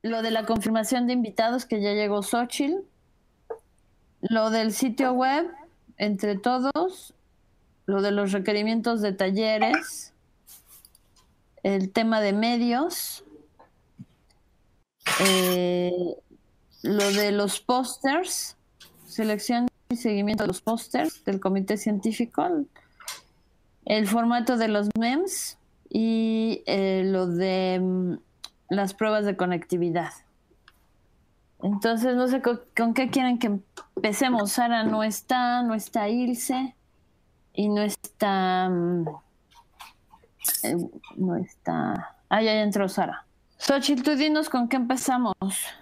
lo de la confirmación de invitados que ya llegó Xochitl, lo del sitio web, entre todos, lo de los requerimientos de talleres, el tema de medios, lo de los pósters, selección y seguimiento de los pósters del comité científico, el formato de los memes y lo de las pruebas de conectividad. Entonces, no sé con qué quieren que empecemos. Sara no está Ilse y no está... no está... Ah, ya entró Sara. Xochitl, tú dinos con qué empezamos.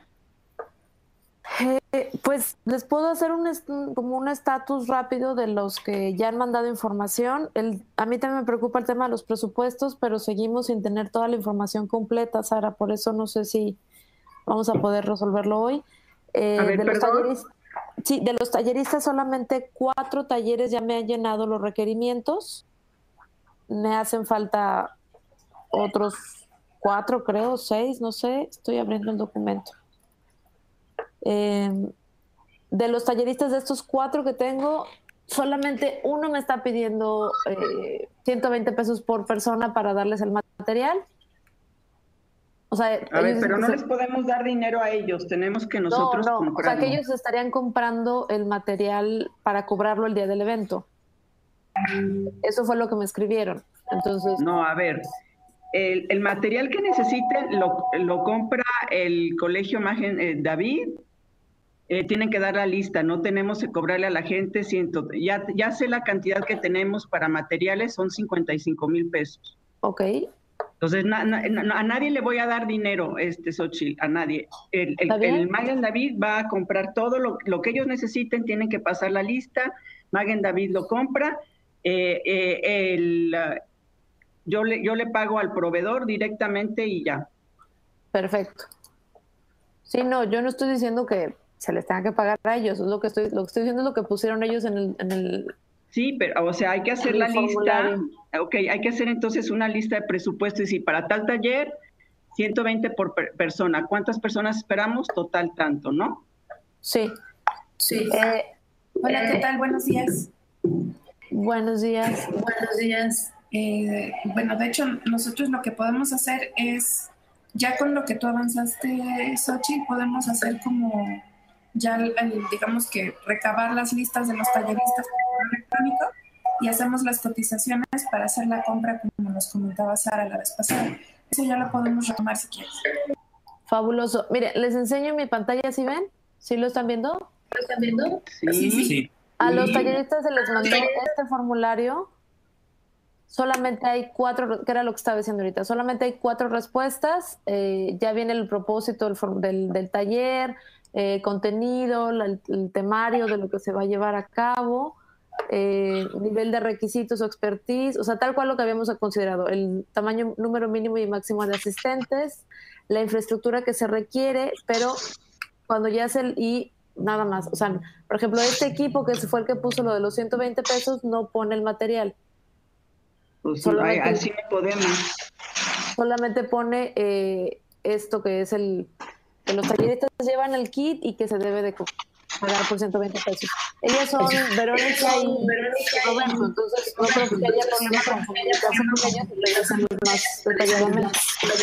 Pues les puedo hacer como un estatus rápido de los que ya han mandado información. A mí también me preocupa el tema de los presupuestos, pero seguimos sin tener toda la información completa, Sara, por eso no sé si vamos a poder resolverlo hoy. A ver, perdón. Sí, de los talleristas solamente 4 talleres ya me han llenado los requerimientos. Me hacen falta otros 4, creo, 6, no sé, estoy abriendo el documento. De los talleristas de estos 4 que tengo, solamente uno me está pidiendo 120 pesos por persona para darles el material. O sea, a ver, pero no les podemos dar dinero a ellos, tenemos que nosotros comprarlo. O sea, que ellos estarían comprando el material para cobrarlo el día del evento. Eso fue lo que me escribieron. Entonces, no, a ver, el material que necesiten lo compra el Colegio Magen David. Tienen que dar la lista, no tenemos que cobrarle a la gente ya sé la cantidad que tenemos para materiales, son 55,000 pesos. Ok. Entonces, a nadie le voy a dar dinero, Xochitl, a nadie. El Magen David va a comprar todo lo que ellos necesiten, tienen que pasar la lista, Magen David lo compra, yo le pago al proveedor directamente y ya. Perfecto. Sí, no, yo no estoy diciendo que se les tenga que pagar a ellos, lo que estoy diciendo es lo que pusieron ellos en el Sí, pero, o sea, hay que hacer la lista. Ok, hay que hacer entonces una lista de presupuestos y si para tal taller, 120 por persona. ¿Cuántas personas esperamos? Total tanto, ¿no? Sí. Sí. Hola, ¿qué tal? Buenos días. Buenos días. Buenos días. Bueno, de hecho, nosotros lo que podemos hacer es, ya con lo que tú avanzaste, Xochitl, podemos hacer como ya, digamos que recabar las listas de los talleristas por correo electrónico y hacemos las cotizaciones para hacer la compra como nos comentaba Sara la vez pasada. Eso ya lo podemos retomar si quieres. Fabuloso. Mire, les enseño mi pantalla, ¿sí ven? ¿Sí lo están viendo? ¿Lo están viendo? Sí. A los talleristas se les mandó este formulario. Solamente hay 4, que era lo que estaba diciendo ahorita, solamente hay 4 respuestas. Ya viene el propósito del taller, contenido, el temario de lo que se va a llevar a cabo, nivel de requisitos o expertise, o sea, tal cual lo que habíamos considerado, el tamaño, número mínimo y máximo de asistentes, la infraestructura que se requiere, pero cuando ya y nada más, o sea, por ejemplo, este equipo que fue el que puso lo de los 120 pesos no pone el material. Pues así no podemos. Solamente pone esto que es que los talleristas llevan el kit y que se debe de pagar por 120 pesos. Ellas son Verónica y Roberto, entonces no creo que haya problema con comunicarse con ellos y regresamos más detalladamente.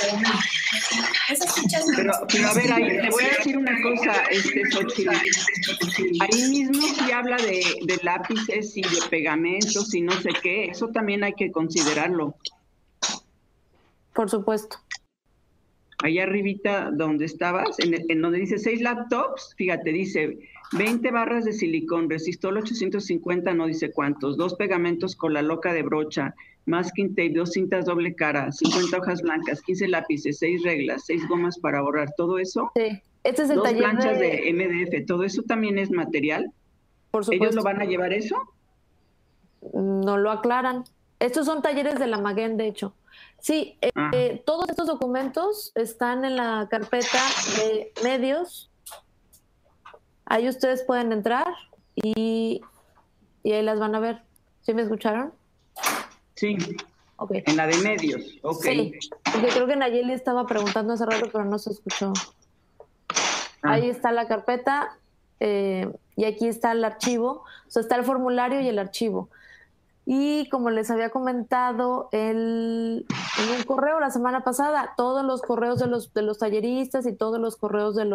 Pero a ver, ahí te voy a decir una cosa, Xochitl. Ahí mismo sí habla de lápices y de pegamentos y no sé qué, eso también hay que considerarlo. Por supuesto. Allá arribita donde estabas, en donde dice 6 laptops, fíjate, dice 20 barras de silicón, resistol 850, no dice cuántos, 2 pegamentos con la loca de brocha, masking tape, 2 cintas doble cara, 50 hojas blancas, 15 lápices, 6 reglas, 6 gomas para borrar, todo eso. Sí, este es el 2 taller planchas de MDF, todo eso también es material. Por supuesto. ¿Ellos lo van a llevar eso? No lo aclaran. Estos son talleres de la Magen, de hecho. Sí, todos estos documentos están en la carpeta de medios. Ahí ustedes pueden entrar y ahí las van a ver. ¿Sí me escucharon? Sí. Okay. En la de medios. Okay. Sí, porque creo que Nayeli estaba preguntando hace rato, pero no se escuchó. Ahí está la carpeta y aquí está el archivo. O sea, está el formulario y el archivo. Y como les había comentado en un correo la semana pasada, todos los correos de los talleristas y todos los correos de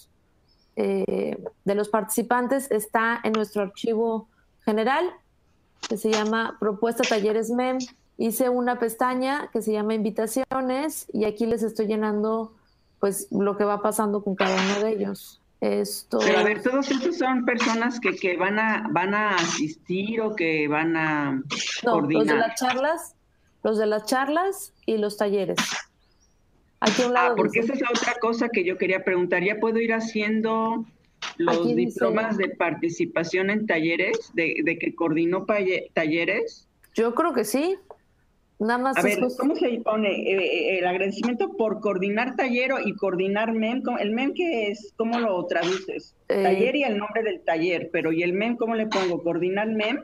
los participantes está en nuestro archivo general, que se llama Propuesta Talleres MEM. Hice una pestaña que se llama Invitaciones y aquí les estoy llenando pues lo que va pasando con cada uno de ellos. Pero a ver, todos estos son personas que van a asistir o que van a coordinar. Los de las charlas y los talleres. Aquí a un lado porque dice, esa es otra cosa que yo quería preguntar. ¿Ya puedo ir haciendo los diplomas de participación en talleres, de que coordinó talleres? Yo creo que sí. Nada más. A ver, ¿cómo se pone el agradecimiento por coordinar taller y coordinar MEM? ¿El MEM qué es? ¿Cómo lo traduces? Taller y el nombre del taller, pero ¿y el MEM cómo le pongo? ¿Coordinar MEM?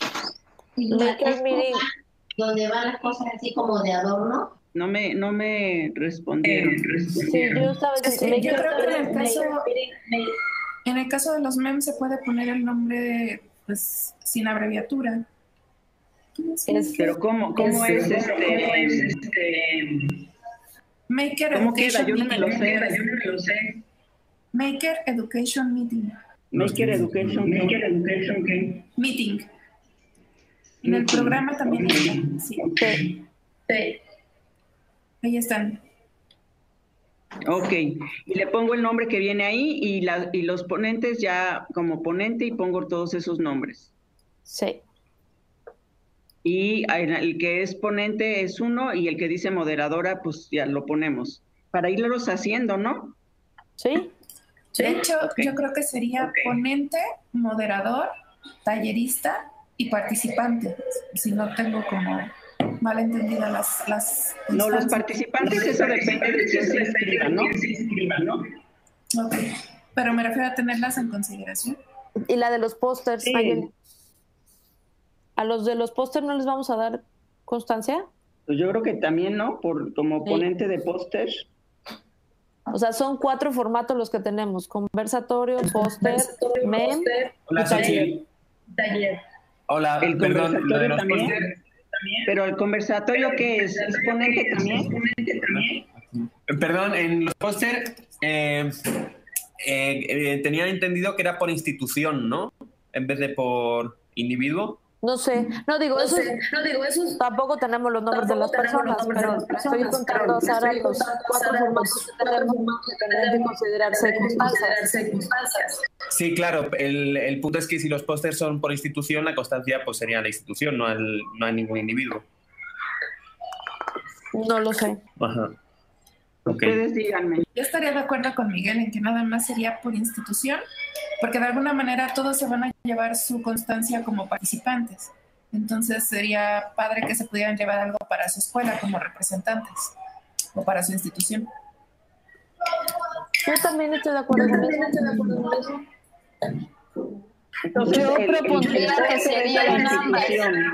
Donde van las cosas así como de adorno. No me respondieron. Sí, yo estaba diciendo. Yo creo que en el caso de los MEM se puede poner el nombre pues sin abreviatura. Pero ¿cómo es Maker ¿Cómo Education queda? Yo no me lo Meeting. sé. Maker Education Meeting. Maker Education Meeting. En el programa también está. Sí. Ahí están. Ok, y le pongo el nombre que viene ahí y los ponentes ya como ponente y pongo todos esos nombres. Sí. Y el que es ponente es uno y el que dice moderadora, pues ya lo ponemos. Para irlos haciendo, ¿no? Sí. De hecho, yo creo que sería ponente, moderador, tallerista y participante. Si no tengo como mal entendidas las no, los participantes, eso depende de quién se inscriba, ¿no? Ok, pero me refiero a tenerlas en consideración. Y la de los pósters, sí. ¿A los de los pósters no les vamos a dar constancia? Pues yo creo que también, ¿no? Como ponente de póster. O sea, son 4 formatos los que tenemos: conversatorio, póster, MEM y taller. Hola, el perdón, conversatorio también. Pero el conversatorio, ¿qué es? ¿Es ponente también? Perdón, en los póster tenía entendido que era por institución, ¿no? En vez de por individuo. No sé, eso tampoco tenemos los nombres de las personas, pero estoy intentando usar a los 4 formatos que tenemos que tendrían que considerarse constancias. Sí, claro, el punto es que si los pósters son por institución, la constancia pues sería la institución, no a ningún individuo. No lo sé. Ajá. Ustedes díganme. Yo estaría de acuerdo con Miguel en que nada más sería por institución, porque de alguna manera todos se van a llevar su constancia como participantes. Entonces sería padre que se pudieran llevar algo para su escuela como representantes o para su institución. Yo también estoy de acuerdo con eso. Entonces, yo propondría que se dieran ambas.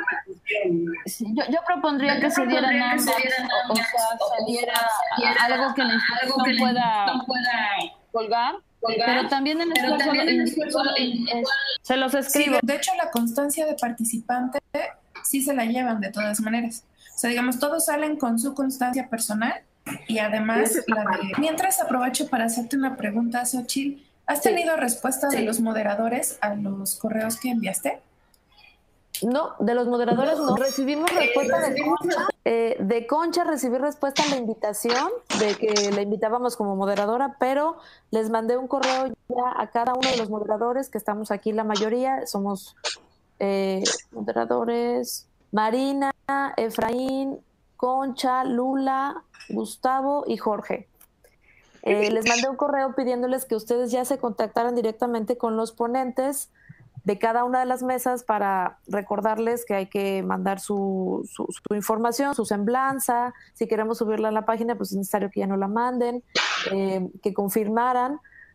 Yo propondría que se dieran ambas, o sea, se diera algo que la institución pueda colgar, pero también el esfuerzo se los escribo. Sí, de hecho, la constancia de participante sí se la llevan de todas maneras. O sea, digamos, todos salen con su constancia personal y además la de... Mientras aprovecho para hacerte una pregunta, Xochitl. ¿Has tenido respuesta de los moderadores a los correos que enviaste? No, de los moderadores no. Recibimos respuesta de Concha. De Concha recibí respuesta a la invitación de que la invitábamos como moderadora, pero les mandé un correo ya a cada uno de los moderadores, que estamos aquí la mayoría, somos moderadores: Marina, Efraín, Concha, Lula, Gustavo y Jorge. Les mandé un correo pidiéndoles que ustedes ya se contactaran directamente con los ponentes de cada una de las mesas para recordarles que hay que mandar su información, su semblanza. Si queremos subirla a la página, pues es necesario que ya no la manden, que confirmaran.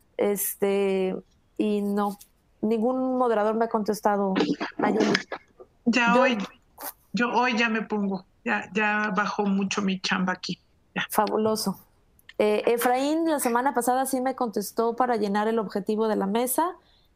Y no, ningún moderador me ha contestado ayer. Yo hoy ya me pongo, ya bajó mucho mi chamba aquí. Ya. Fabuloso. Efraín la semana pasada sí me contestó para llenar el objetivo de la mesa.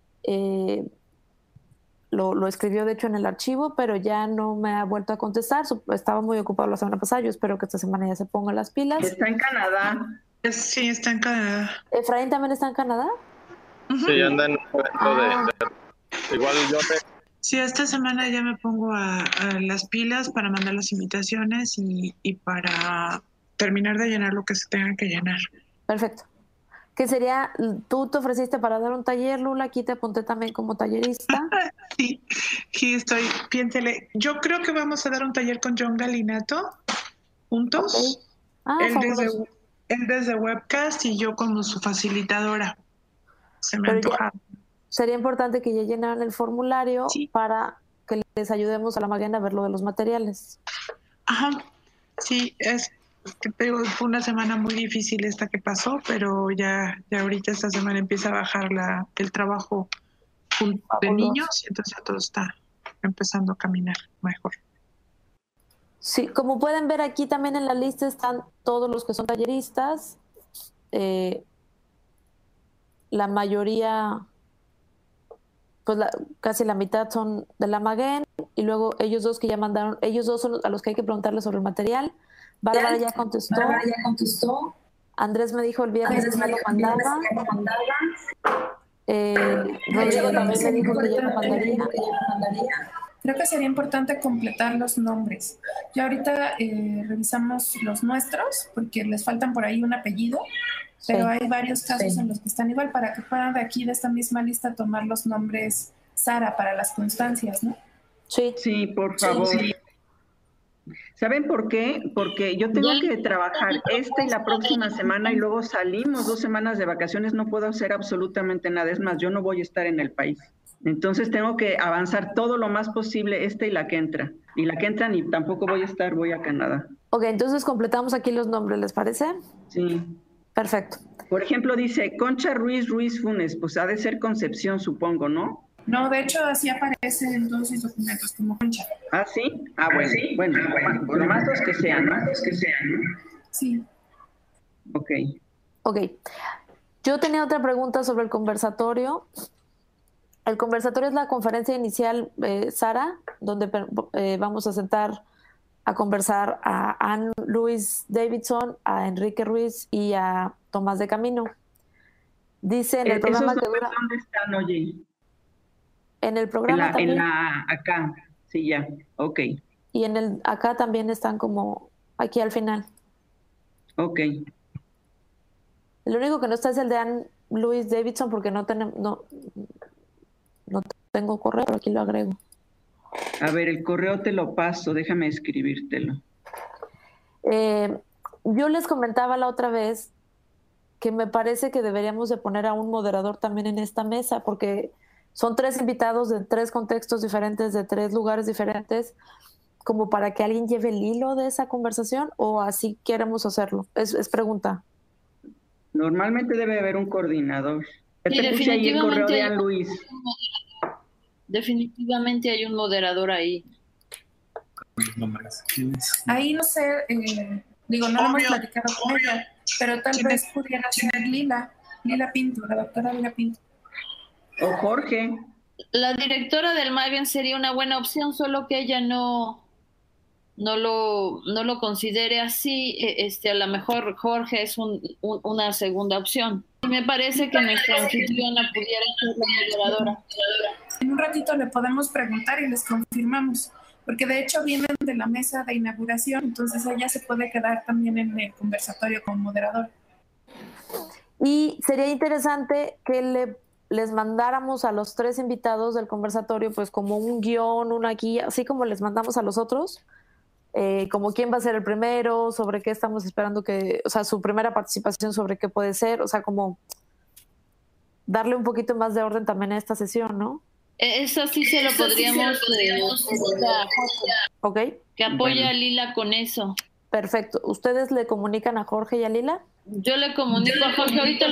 Lo escribió de hecho en el archivo, pero ya no me ha vuelto a contestar. Estaba muy ocupado la semana pasada. Yo espero que esta semana ya se ponga las pilas. Está en Canadá. Sí, está en Canadá. ¿Efraín también está en Canadá? Sí, anda en un evento igual yo Sí, esta semana ya me pongo a las pilas para mandar las invitaciones y para terminar de llenar lo que se tenga que llenar. Perfecto. ¿Qué sería? ¿Tú te ofreciste para dar un taller, Lula? Aquí te apunté también como tallerista. Sí, aquí estoy. Piénsele. Yo creo que vamos a dar un taller con John Galinato juntos. Okay. Él desde webcast y yo como su facilitadora. Se me Pero antoja. Sería importante que ya llenaran el formulario Sí. para que les ayudemos a la Magdalena a ver lo de los materiales. Ajá. Sí, fue una semana muy difícil esta que pasó, pero ya ahorita esta semana empieza a bajar el trabajo de niños y entonces ya todo está empezando a caminar mejor. Sí, como pueden ver aquí también en la lista están todos los que son talleristas. La mayoría, pues casi la mitad son de la Maguen, y luego ellos dos que ya mandaron, ellos dos son a los que hay que preguntarles sobre el material. Bárbara ya contestó. Andrés me dijo el viernes que ya lo mandaba. Rodrigo también me dijo que ya lo mandaría. Creo que sería importante completar los nombres. Ya ahorita revisamos los nuestros, porque les faltan por ahí un apellido, pero hay varios casos en los que están igual, para que puedan de aquí, de esta misma lista, tomar los nombres Sara para las constancias, ¿no? Sí. Sí, por favor. Sí. ¿Saben por qué? Porque yo tengo que trabajar esta y la próxima semana y luego salimos 2 semanas de vacaciones, no puedo hacer absolutamente nada. Es más, yo no voy a estar en el país. Entonces tengo que avanzar todo lo más posible esta y la que entra. Y la que entra ni tampoco voy a estar, voy a Canadá. Ok, entonces completamos aquí los nombres, ¿les parece? Sí. Perfecto. Por ejemplo, dice Concha Ruiz Funes, pues ha de ser Concepción, supongo, ¿no? No, de hecho así aparece en todos sus documentos como Concha. ¿Ah, sí? Ah, bueno, sí. Bueno, lo más los que sean, ¿no? Sí. Ok. Ok. Yo tenía otra pregunta sobre el conversatorio. El conversatorio es la conferencia inicial, Sara, donde vamos a sentar a conversar a Ann Louise Davidson, a Enrique Ruiz y a Tomás de Camino. Dice en el programa que dura... ¿Dónde están, oye? En el programa también. Acá, sí, ya, ok. Y acá también están como aquí al final. Ok. Lo único que no está es el de Ann Louise Davidson, porque no tengo correo, pero aquí lo agrego. A ver, el correo te lo paso, déjame escribírtelo. Yo les comentaba la otra vez que me parece que deberíamos de poner a un moderador también en esta mesa, porque son 3 invitados de 3 contextos diferentes, de 3 lugares diferentes, como para que alguien lleve el hilo de esa conversación, o así queremos hacerlo. Es pregunta. Normalmente debe haber un coordinador. Ya te puse ahí el correo de Ann Luis. Definitivamente hay un moderador ahí. Ahí no sé, no lo hemos platicado con ella, pero tal vez pudiera ser Lila Pinto, la doctora Lila Pinto. O Jorge. La directora del Magen sería una buena opción, solo que ella no lo considere así. A lo mejor Jorge es una segunda opción. Y me parece que nuestra anfitriona pudiera ser la moderadora. En un ratito le podemos preguntar y les confirmamos, porque de hecho vienen de la mesa de inauguración, entonces ella se puede quedar también en el conversatorio como moderadora. Y sería interesante que les mandáramos a los 3 invitados del conversatorio pues como un guión, una guía, así como les mandamos a los otros, como quién va a ser el primero, sobre qué estamos esperando su primera participación, sobre qué puede ser, o sea, como darle un poquito más de orden también a esta sesión, ¿no? Eso sí se lo podríamos Ok. Que apoye a Lila con eso. Perfecto. ¿Ustedes le comunican a Jorge y a Lila? Yo le comunico a Jorge ahorita.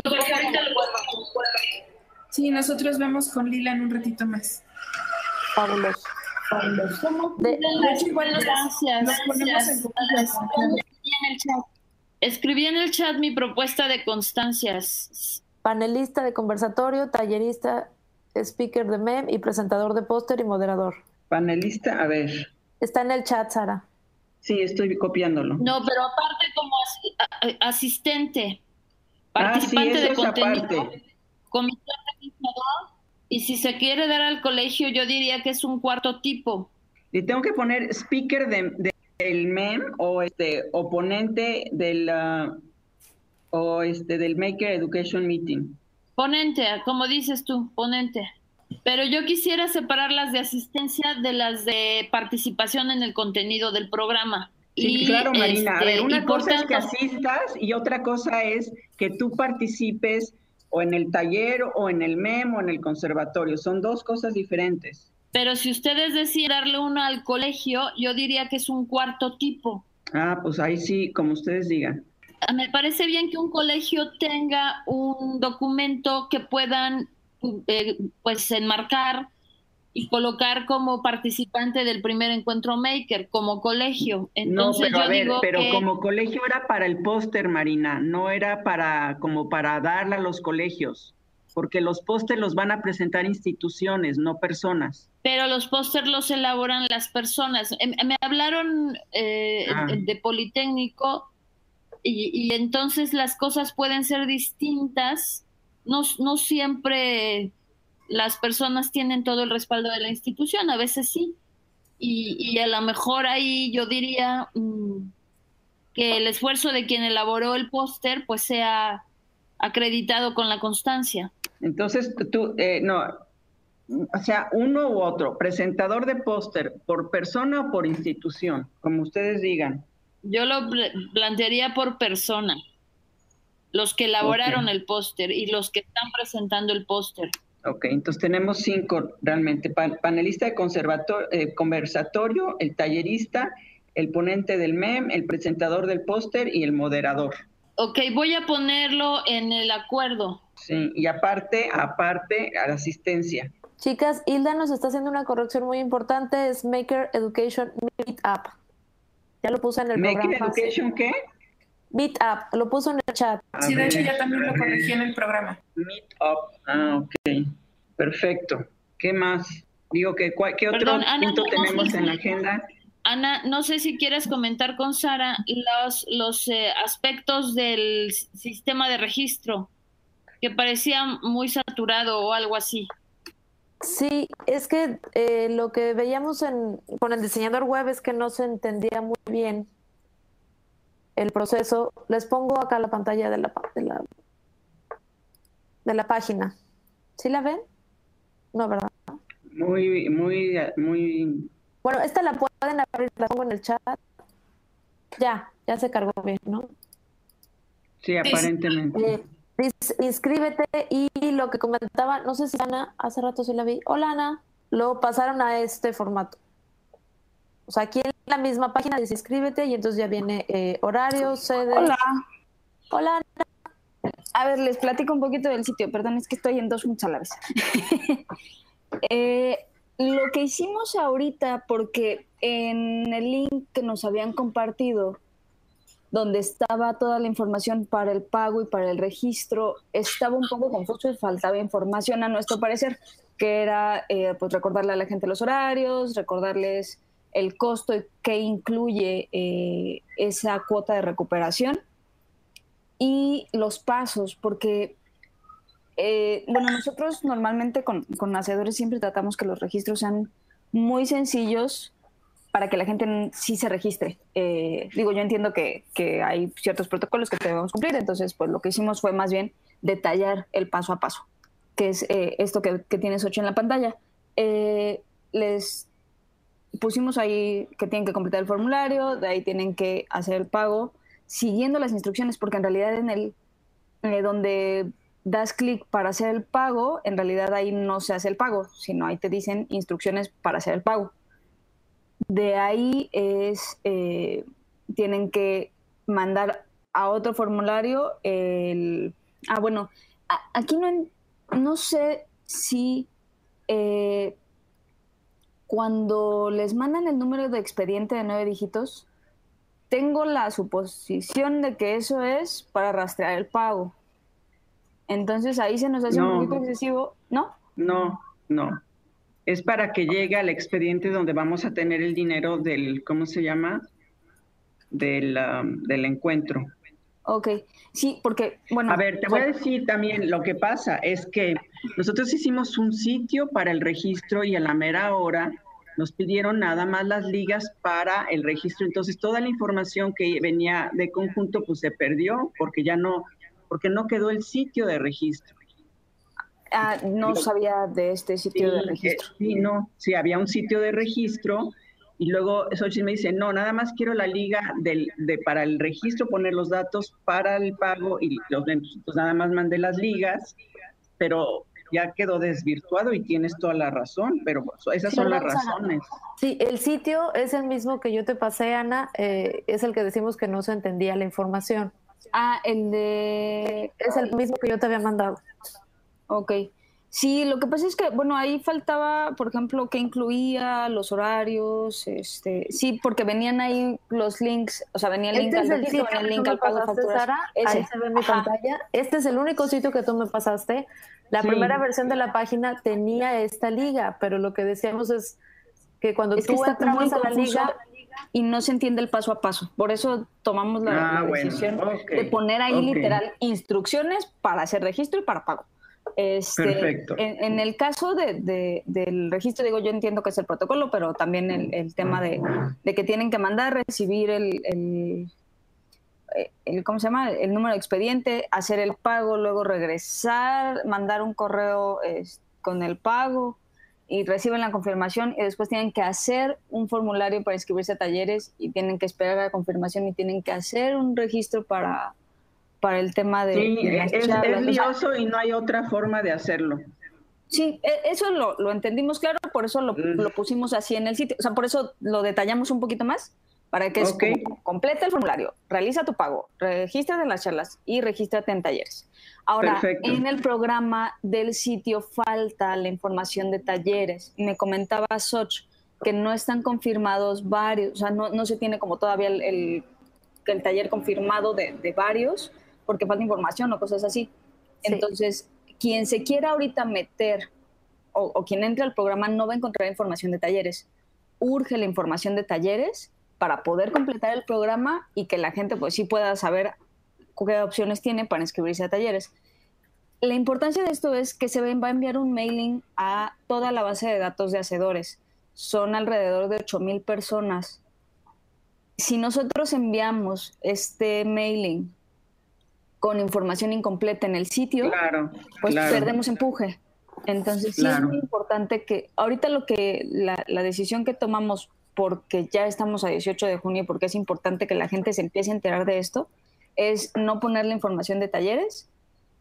Sí, nosotros vemos con Lila en un ratito más. Fabuloso. De hecho, igual nos ponemos en el chat. Escribí en el chat mi propuesta de constancias. Panelista de conversatorio, tallerista, speaker de mem y presentador de póster y moderador. Panelista, a ver. Está en el chat, Sara. Sí, estoy copiándolo. No, pero aparte como asistente, participante sí, eso de es contenido, aparte. comité organizador, y si se quiere dar al colegio, yo diría que es un cuarto tipo. Y tengo que poner speaker del MEM o oponente del del Maker Education Meeting. Ponente, como dices tú, ponente. Pero yo quisiera separar las de asistencia de las de participación en el contenido del programa. Sí, claro, Marina. A ver, una cosa es que tanto, asistas y otra cosa es que tú participes o en el taller o en el MEM o en el conservatorio. Son dos cosas diferentes. Pero si ustedes deciden darle uno al colegio, yo diría que es un cuarto tipo. Ah, pues ahí sí, como ustedes digan. Me parece bien que un colegio tenga un documento que puedan pues enmarcar y colocar como participante del primer encuentro maker, como colegio. Entonces, no, pero yo digo pero que... como colegio era para el póster, Marina, no era como para darle a los colegios, porque los pósters los van a presentar instituciones, no personas. Pero los pósters los elaboran las personas. Me hablaron de Politécnico y entonces las cosas pueden ser distintas. No siempre las personas tienen todo el respaldo de la institución, a veces sí. Y a lo mejor ahí yo diría que el esfuerzo de quien elaboró el póster pues sea acreditado con la constancia. Entonces, o sea, uno u otro, presentador de póster, ¿por persona o por institución? Como ustedes digan. Yo lo plantearía por persona. Los que elaboraron el póster y los que están presentando el póster. Ok, entonces tenemos 5 realmente. Panelista de conversatorio, el tallerista, el ponente del MEM, el presentador del póster y el moderador. Ok, voy a ponerlo en el acuerdo. Sí, y aparte, a la asistencia. Chicas, Hilda nos está haciendo una corrección muy importante, es Maker Education Meetup. Ya lo puse en el programa. ¿Maker Education qué? Meetup, lo puso en el chat. Sí, de hecho ya también lo corregí en el programa. Meetup, ok, perfecto. ¿Qué más? Digo, ¿qué otro punto tenemos en la agenda? Ana, no sé si quieres comentar con Sara los aspectos del sistema de registro, que parecía muy saturado o algo así. Sí, es que lo que veíamos con el diseñador web es que no se entendía muy bien el proceso. Les pongo acá la pantalla de la página. ¿Sí la ven? No, ¿verdad? Muy. Bueno, esta la pueden abrir, la pongo en el chat. Ya se cargó bien, ¿no? Sí, aparentemente. Inscríbete y lo que comentaba, no sé si Ana, hace rato sí la vi. Hola Ana, lo pasaron a este formato. O sea, aquí en la misma página dice inscríbete y entonces ya viene horario, sede. Hola Ana. A ver, les platico un poquito del sitio. Perdón, es que estoy en 2 juntos a la vez. Lo que hicimos ahorita, porque en el link que nos habían compartido, donde estaba toda la información para el pago y para el registro, estaba un poco confuso y faltaba información a nuestro parecer, que era pues recordarle a la gente los horarios, recordarles el costo que incluye esa cuota de recuperación y los pasos, porque bueno, nosotros normalmente con hacedores siempre tratamos que los registros sean muy sencillos para que la gente sí se registre. Digo, yo entiendo que hay ciertos protocolos que debemos cumplir, entonces pues lo que hicimos fue más bien detallar el paso a paso, que es esto que tienes 8 en la pantalla. Les pusimos ahí que tienen que completar el formulario, de ahí tienen que hacer el pago, siguiendo las instrucciones, porque en realidad en el donde das clic para hacer el pago, en realidad ahí no se hace el pago, sino ahí te dicen instrucciones para hacer el pago. De ahí tienen que mandar a otro formulario bueno, aquí no sé si cuando les mandan el número de expediente de 9 dígitos, tengo la suposición de que eso es para rastrear el pago. Entonces ahí se nos hace un poquito excesivo, ¿no? No. Es para que llegue al expediente donde vamos a tener el dinero del, ¿cómo se llama? Del encuentro. Ok, sí, porque, bueno... A ver, te voy a decir también, lo que pasa es que nosotros hicimos un sitio para el registro y a la mera hora nos pidieron nada más las ligas para el registro. Entonces, toda la información que venía de conjunto, pues se perdió porque no quedó el sitio de registro. No sabía de este sitio de registro. Sí, había un sitio de registro y luego Xochitl me dice, no, nada más quiero la liga para el registro, poner los datos para el pago y pues nada más mandé las ligas, pero ya quedó desvirtuado y tienes toda la razón, pero esas son las razones. Sí, el sitio es el mismo que yo te pasé, Ana, es el que decimos que no se entendía la información. Es el mismo que yo te había mandado. Ok. Sí, lo que pasa es que, bueno, ahí faltaba, por ejemplo, que incluía los horarios, sí, porque venían ahí los links, o sea, venía el link al registro, venía el link al pago de facturas. Sara, ahí se ve en mi pantalla. Este es el único sitio que tú me pasaste. La primera versión de la página tenía esta liga, pero lo que decíamos es que cuando tú entrabas a la liga y no se entiende el paso a paso. Por eso tomamos la decisión de poner ahí literal instrucciones para hacer registro y para pago. Perfecto. En el caso del registro, digo, yo entiendo que es el protocolo, pero también el tema de que tienen que mandar, recibir el ¿cómo se llama? El número de expediente, hacer el pago, luego regresar, mandar un correo con el pago y reciben la confirmación y después tienen que hacer un formulario para inscribirse a talleres y tienen que esperar la confirmación y tienen que hacer un registro para el tema de... Sí, es lioso y no hay otra forma de hacerlo. Sí, eso lo entendimos claro, por eso lo pusimos así en el sitio. O sea, por eso lo detallamos un poquito más, para que completa el formulario, realiza tu pago, regístrate en las charlas y regístrate en talleres. Ahora, en el programa del sitio falta la información de talleres. Me comentaba Xoch que no están confirmados varios, o sea, no se tiene como todavía el taller confirmado de varios, porque falta información o cosas así. Sí. Entonces, quien se quiera ahorita meter o quien entre al programa no va a encontrar información de talleres. Urge la información de talleres para poder completar el programa y que la gente pues sí pueda saber qué opciones tiene para inscribirse a talleres. La importancia de esto es que se va a enviar un mailing a toda la base de datos de hacedores. Son alrededor de 8,000 personas. Si nosotros enviamos este mailing con información incompleta en el sitio, pues perdemos empuje. Entonces sí es muy importante que ahorita la decisión que tomamos, porque ya estamos a 18 de junio, porque es importante que la gente se empiece a enterar de esto, es no poner la información de talleres,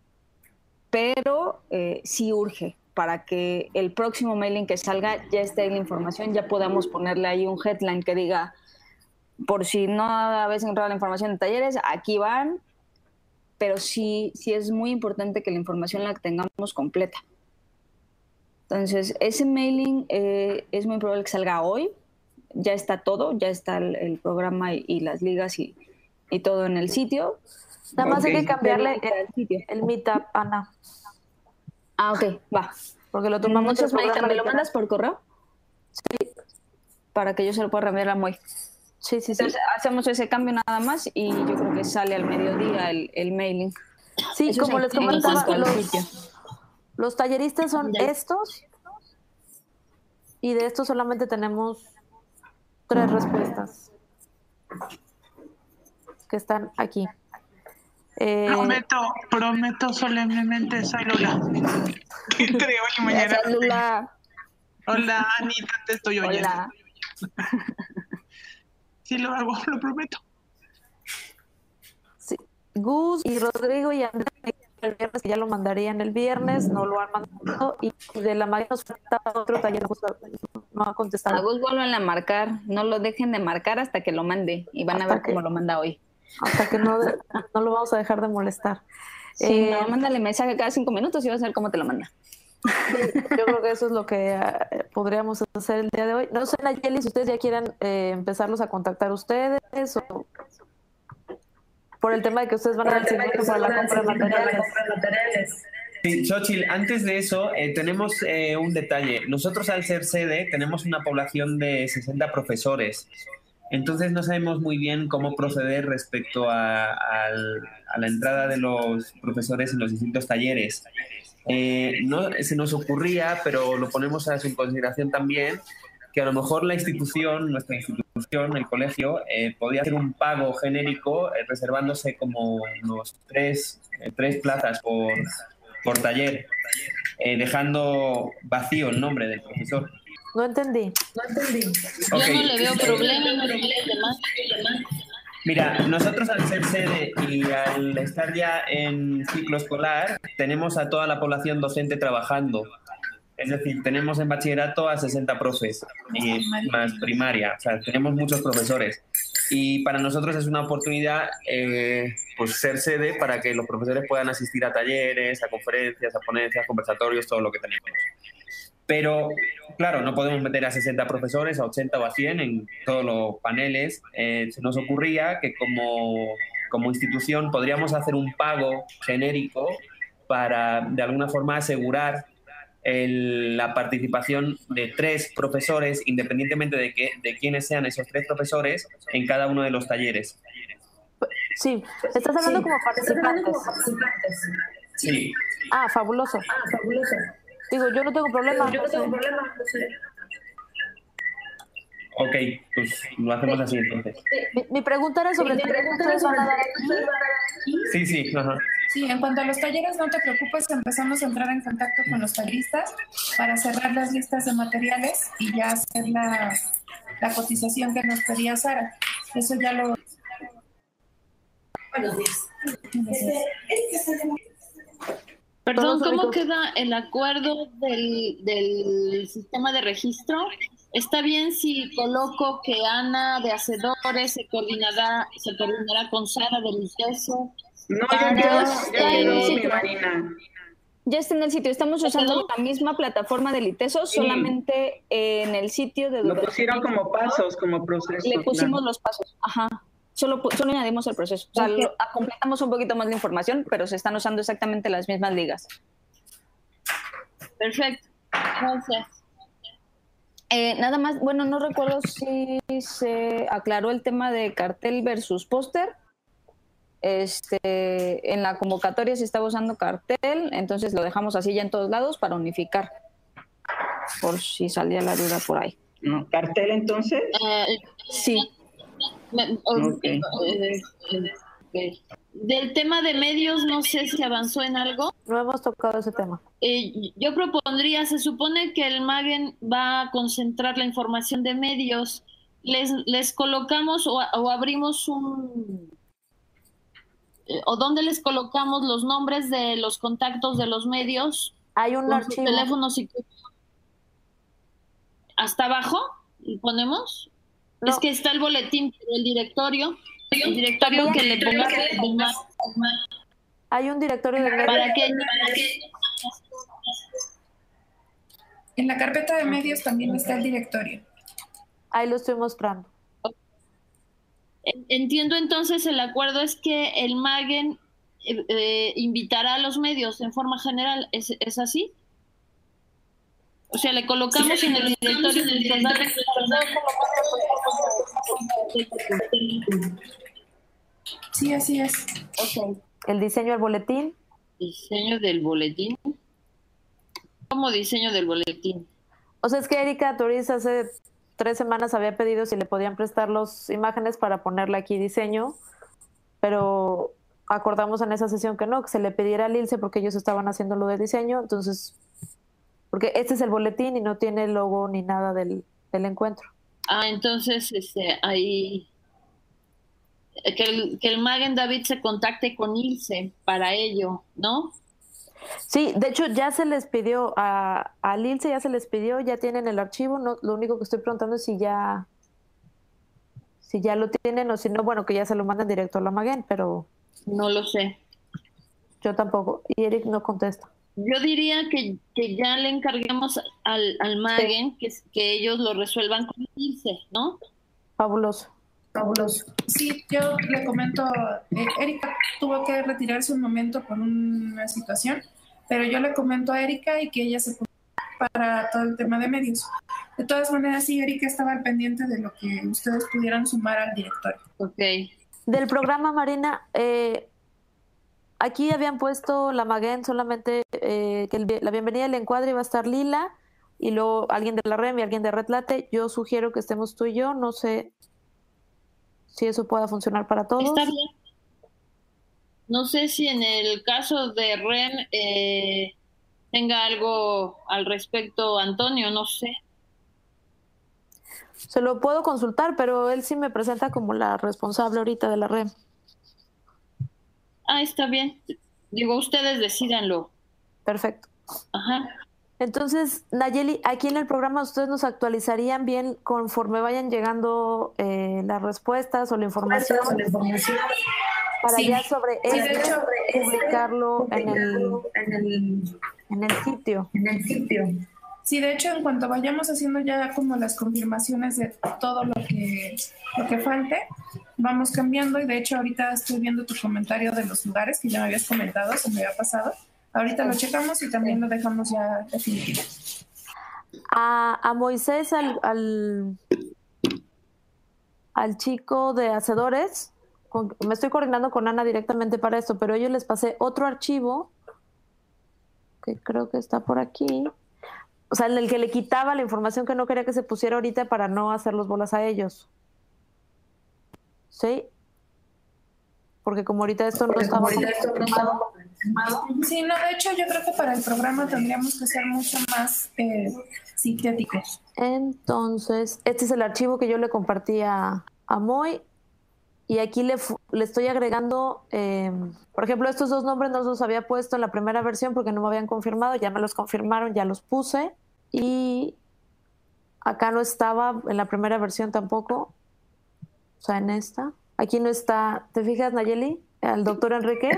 pero sí urge para que el próximo mailing que salga ya esté ahí la información, ya podamos ponerle ahí un headline que diga, por si no habéis encontrado la información de talleres, aquí van, pero sí es muy importante que la información la tengamos completa. Entonces, ese mailing es muy probable que salga hoy, ya está todo, ya está el programa y las ligas y todo en el sitio. Nada más hay que cambiarle el meetup, Ana. Ah, ok, va. Porque lo tomamos. Entonces, Mónica, ¿me lo mandas por correo? Sí. Para que yo se lo pueda reenviar a Moy. Sí. Entonces, hacemos ese cambio nada más y yo creo que sale al mediodía el mailing. Sí, eso como les comentaba, los talleristas son estos y de estos solamente tenemos 3 respuestas que están aquí. Prometo solemnemente, soy Lula. Entre hoy y mañana. Lula. Hola, Anita, te estoy oyendo. Hola. Sí, lo hago, lo prometo. Sí. Gus y Rodrigo y Andrés el viernes, que ya lo mandarían el viernes, no lo han mandado, y de la mañana nos falta otro taller, no ha contestado. A Gus vuelven a marcar, no lo dejen de marcar hasta que lo mande, y van a ver cómo lo manda hoy. Hasta que no lo vamos a dejar de molestar. Sí, mándale mensaje cada 5 minutos y vas a ver cómo te lo manda. Sí, yo creo que eso es lo que podríamos hacer el día de hoy. No sé, Nayeli, si ustedes ya quieran empezarlos a contactar ustedes o por el tema de que ustedes van a dar seguimiento para la compra de materiales. Sí, Xochitl, antes de eso, tenemos un detalle. Nosotros, al ser sede, tenemos una población de 60 profesores. Entonces, no sabemos muy bien cómo proceder respecto a la entrada de los profesores en los distintos talleres. No se nos ocurría, pero lo ponemos a su consideración también, que a lo mejor la institución, nuestra institución, el colegio, podía hacer un pago genérico reservándose como unos tres plazas por taller, dejando vacío el nombre del profesor. No entendí. Okay. Yo no le veo problema. Mira, nosotros al ser sede y al estar ya en ciclo escolar, tenemos a toda la población docente trabajando. Es decir, tenemos en bachillerato a 60 profes, y más primaria, o sea, tenemos muchos profesores. Y para nosotros es una oportunidad pues ser sede para que los profesores puedan asistir a talleres, a conferencias, a ponencias, conversatorios, todo lo que tenemos. Pero, claro, no podemos meter a 60 profesores, a 80 o a 100 en todos los paneles. Se nos ocurría que como institución podríamos hacer un pago genérico para, de alguna forma, asegurar la participación de 3 profesores, independientemente de quiénes sean esos 3 profesores, en cada uno de los talleres. Sí, estás hablando como participantes. Sí. Ah, fabuloso. Digo, yo no tengo problema. Ok, pues lo hacemos así entonces. Mi pregunta era sobre el taller que ustedes van a dar aquí. Sí, ajá. Sí, en cuanto a los talleres, no te preocupes, empezamos a entrar en contacto con los talleristas para cerrar las listas de materiales y ya hacer la cotización que nos pedía Sara. Eso ya lo... Buenos días. Perdón, ¿cómo queda el acuerdo del sistema de registro? ¿Está bien si coloco que Ana de Hacedores se coordinará con Sara del ITESO? No, ya quedó, mi Marina. Ya está en el sitio. Estamos usando la misma plataforma del ITESO, solamente en el sitio de... Lo pusieron como pasos, como procesos. Le pusimos los pasos, ajá. Solo añadimos el proceso. O sea, completamos un poquito más la información, pero se están usando exactamente las mismas ligas. Perfecto. Gracias. Nada más, bueno, no recuerdo si se aclaró el tema de cartel versus póster. En la convocatoria se estaba usando cartel, entonces lo dejamos así ya en todos lados para unificar, por si salía la duda por ahí. ¿Cartel entonces? Sí. Okay. Del tema de medios, no sé si avanzó en algo. No hemos tocado ese tema. Yo propondría, se supone que el Magen va a concentrar la información de medios. Les colocamos o abrimos o dónde les colocamos los nombres de los contactos de los medios. Hay un archivo. Teléfonos y hasta abajo y ponemos. No. Es que está el boletín, pero el directorio que le ponga. Hay un directorio de medios. ¿Para qué? En la carpeta de medios también está el directorio. Ahí lo estoy mostrando. Entiendo entonces, el acuerdo es que el Magen invitará a los medios en forma general. ¿Es así? O sea, le colocamos en el directorio Sí, así es. Okay. El diseño del boletín. Diseño del boletín. ¿Cómo diseño del boletín? O sea, es que Erika Toriz hace 3 semanas había pedido si le podían prestar las imágenes para ponerle aquí diseño, pero acordamos en esa sesión que no, que se le pidiera al ILCE porque ellos estaban haciendo lo de diseño, entonces, porque este es el boletín y no tiene el logo ni nada del encuentro. Entonces, ahí que el Magen David se contacte con ILCE para ello, ¿no? Sí, de hecho ya se les pidió al ILCE, ya se les pidió, ya tienen el archivo, no, lo único que estoy preguntando es si ya lo tienen o si no, bueno, que ya se lo manden directo a la Magen, pero... No lo sé. Yo tampoco, y Eric no contesta. Yo diría que ya le encarguemos al Magen, sí, que ellos lo resuelvan con ILCE, ¿no? Fabuloso. Fabuloso. Sí, yo le comento, Erika tuvo que retirarse un momento por una situación, pero yo le comento a Erika y que ella se ponga para todo el tema de medios. De todas maneras, sí, Erika estaba al pendiente de lo que ustedes pudieran sumar al directorio. Ok. Del programa, Marina, aquí habían puesto la Maguen solamente que la bienvenida del encuadre iba a estar Lila y luego alguien de la REM y alguien de Retlate. Yo sugiero que estemos tú y yo, no sé si eso pueda funcionar para todos. Está bien. No sé si en el caso de REM tenga algo al respecto, Antonio, no sé. Se lo puedo consultar, pero él sí me presenta como la responsable ahorita de la REM. Ah, está bien. Digo, ustedes decídanlo. Perfecto. Ajá. Entonces, Nayeli, aquí en el programa ustedes nos actualizarían bien conforme vayan llegando las respuestas o la información. Para ya sobre esto publicarlo en el sitio. Sí, de hecho, en cuanto vayamos haciendo ya como las confirmaciones de todo lo que falte, vamos cambiando. Y de hecho, ahorita estoy viendo tu comentario de los lugares que ya me habías comentado, se me había pasado. Ahorita lo checamos y también lo dejamos ya definitivo. A Moisés, al chico de Hacedores, me estoy coordinando con Ana directamente para esto, pero yo les pasé otro archivo que creo que está por aquí. O sea, en el que le quitaba la información que no quería que se pusiera ahorita para no hacer los bolas a ellos. ¿Sí? Porque como ahorita esto no estaba confirmado. Sí, no, de hecho yo creo que para el programa tendríamos que ser mucho más sintéticos. Entonces, este es el archivo que yo le compartí a Moy. Y aquí le estoy agregando, por ejemplo, estos dos nombres no los había puesto en la primera versión porque no me habían confirmado, ya me los confirmaron, ya los puse. Y acá no estaba en la primera versión tampoco, o sea, en esta. Aquí no está, ¿te fijas, Nayeli? ¿Al doctor Enrique?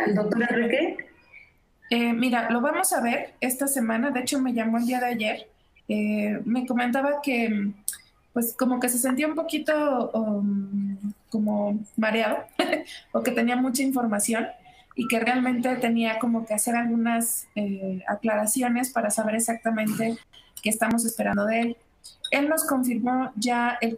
Mira, lo vamos a ver esta semana, de hecho me llamó el día de ayer, me comentaba que pues como que se sentía un poquito como mareado o que tenía mucha información y que realmente tenía como que hacer algunas aclaraciones para saber exactamente qué estamos esperando de él. Él nos confirmó ya el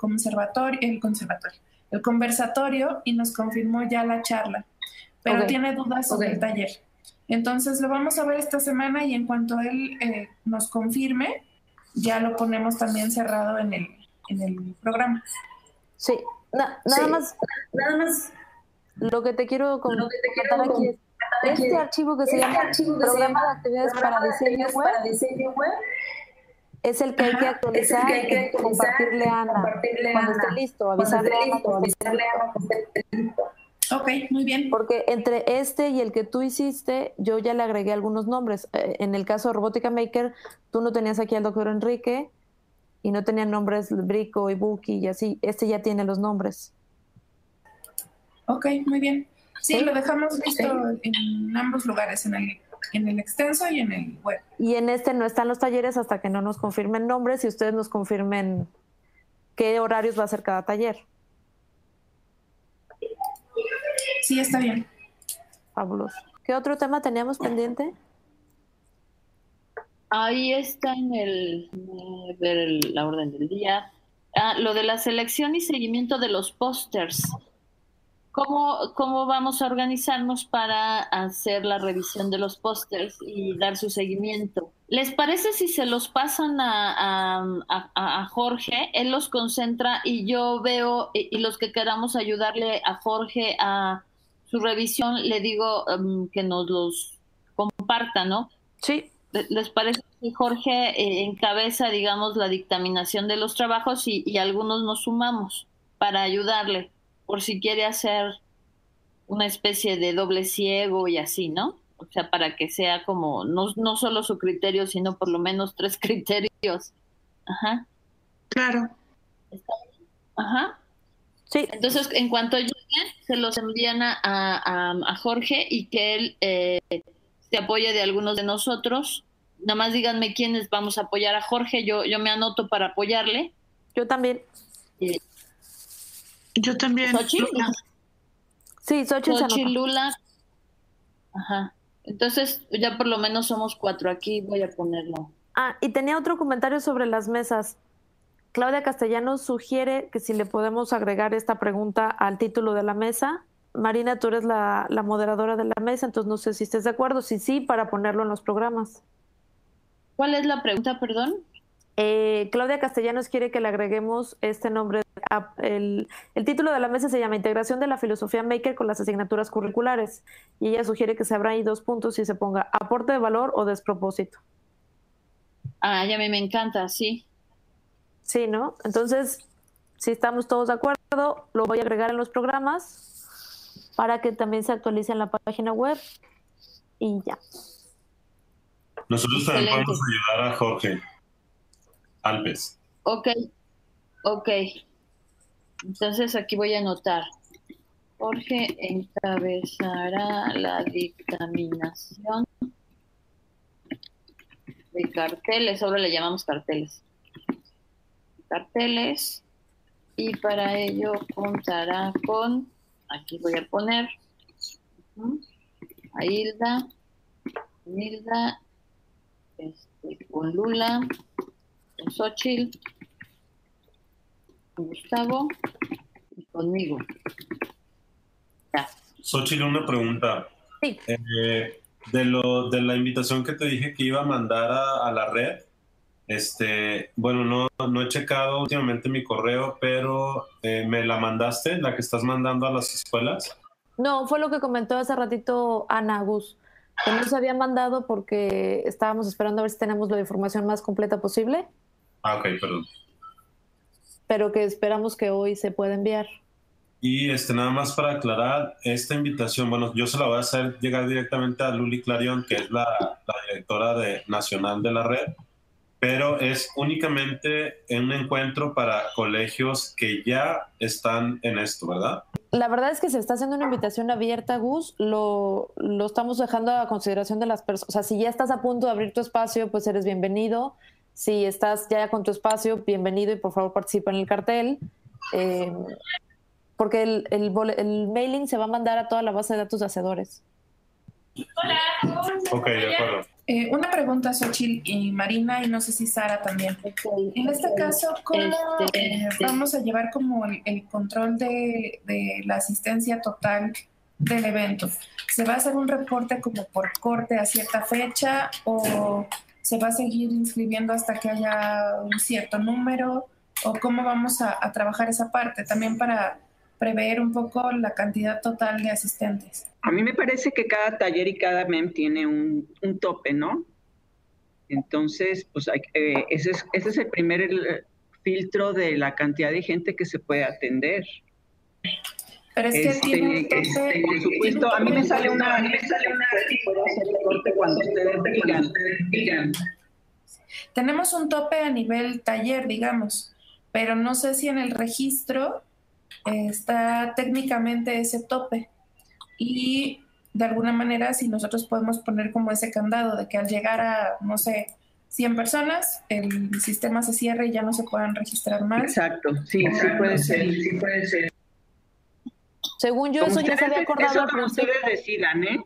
conversatorio y nos confirmó ya la charla, pero tiene dudas sobre el taller. Entonces lo vamos a ver esta semana y en cuanto él nos confirme, ya lo ponemos también cerrado en el programa. Sí, nada más lo que te quiero contar aquí es este archivo que se llama Programa de Actividades para Diseño Web es el que hay que actualizar y compartirle a Ana cuando esté listo, avisarle a Ana que esté listo. Ok, muy bien. Porque entre este y el que tú hiciste, yo ya le agregué algunos nombres. En el caso de Robótica Maker, tú no tenías aquí al doctor Enrique y no tenían nombres Brico y Buki y así. Este ya tiene los nombres. Ok, muy bien. Sí, lo dejamos listo en ambos lugares, en el extenso y en el web. Y en este no están los talleres hasta que no nos confirmen nombres y ustedes nos confirmen qué horarios va a ser cada taller. Sí, está bien. Fabuloso. ¿Qué otro tema teníamos pendiente? Ahí está la orden del día. Lo de la selección y seguimiento de los pósters. ¿Cómo vamos a organizarnos para hacer la revisión de los pósters y dar su seguimiento? ¿Les parece si se los pasan a Jorge? Él los concentra y yo veo, y los que queramos ayudarle a Jorge a su revisión, le digo que nos los comparta, ¿no? Sí. ¿Les parece que Jorge encabeza, digamos, la dictaminación de los trabajos y algunos nos sumamos para ayudarle? Por si quiere hacer una especie de doble ciego y así, ¿no? O sea, para que sea como, no solo su criterio, sino por lo menos 3 criterios. Ajá. Claro. Ajá. Sí. Entonces, en cuanto lleguen, se los envían a Jorge y que él se apoye de algunos de nosotros. Nada más díganme quiénes vamos a apoyar a Jorge. Yo me anoto para apoyarle. Yo también. Yo también. ¿Xochitl? Sí, Xochitl se Xochitl, anotó. Lula. Ajá. Entonces, ya por lo menos somos 4. Aquí voy a ponerlo. Ah, y tenía otro comentario sobre las mesas. Claudia Castellanos sugiere que si le podemos agregar esta pregunta al título de la mesa. Marina, tú eres la moderadora de la mesa, entonces no sé si estés de acuerdo. Si sí, para ponerlo en los programas. ¿Cuál es la pregunta, perdón? Claudia Castellanos quiere que le agreguemos este nombre. El título de la mesa se llama Integración de la filosofía maker con las asignaturas curriculares. Y ella sugiere que se abran ahí 2 puntos y se ponga aporte de valor o despropósito. Ah, ya me encanta, sí. Sí, ¿no? Entonces, si estamos todos de acuerdo, lo voy a agregar en los programas para que también se actualice en la página web y ya. Nosotros también Excelente. podemos ayudar a Jorge Alves. Ok. Entonces aquí voy a anotar. Jorge encabezará la dictaminación de carteles. Ahora le llamamos carteles. Y para ello contará con, aquí voy a poner a Hilda, con Lula, con Xochitl, con Gustavo y conmigo. Ya. Xochitl, una pregunta. Sí. De la invitación que te dije que iba a mandar a la red, bueno, no he checado últimamente mi correo, pero ¿me la mandaste, la que estás mandando a las escuelas? No, fue lo que comentó hace ratito Ana Gus, que no se había mandado porque estábamos esperando a ver si tenemos la información más completa posible, Ah, ok, perdón. pero que esperamos que hoy se pueda enviar. Y nada más para aclarar, esta invitación, bueno, yo se la voy a hacer llegar directamente a Luli Clarion, que es la directora nacional de la red, pero es únicamente un encuentro para colegios que ya están en esto, ¿verdad? La verdad es que se está haciendo una invitación abierta, Gus, lo estamos dejando a consideración de las personas. O sea, si ya estás a punto de abrir tu espacio, pues eres bienvenido. Si estás ya con tu espacio, bienvenido y por favor participa en el cartel. Porque el mailing se va a mandar a toda la base de datos de hacedores. Ok, de acuerdo. Una pregunta, Xochitl y Marina, y no sé si Sara también. En este caso, ¿cómo vamos a llevar como el control de la asistencia total del evento? ¿Se va a hacer un reporte como por corte a cierta fecha o se va a seguir inscribiendo hasta que haya un cierto número? ¿O cómo vamos a trabajar esa parte también para prever un poco la cantidad total de asistentes? A mí me parece que cada taller y cada MEM tiene un tope, ¿no? Entonces, pues ese es el primer filtro de la cantidad de gente que se puede atender. Pero es que tiene un tope, por supuesto, a mí me sale una puedo hacer el corte cuando ustedes digan. Tenemos un tope a nivel taller, digamos, pero no sé si en el registro está técnicamente ese tope. Y de alguna manera, si nosotros podemos poner como ese candado de que al llegar a, no sé, 100 personas, el sistema se cierre y ya no se puedan registrar más. Exacto, sí puede ser. Según yo, Como eso ya se había acordado al como principio. ustedes decidan, ¿eh?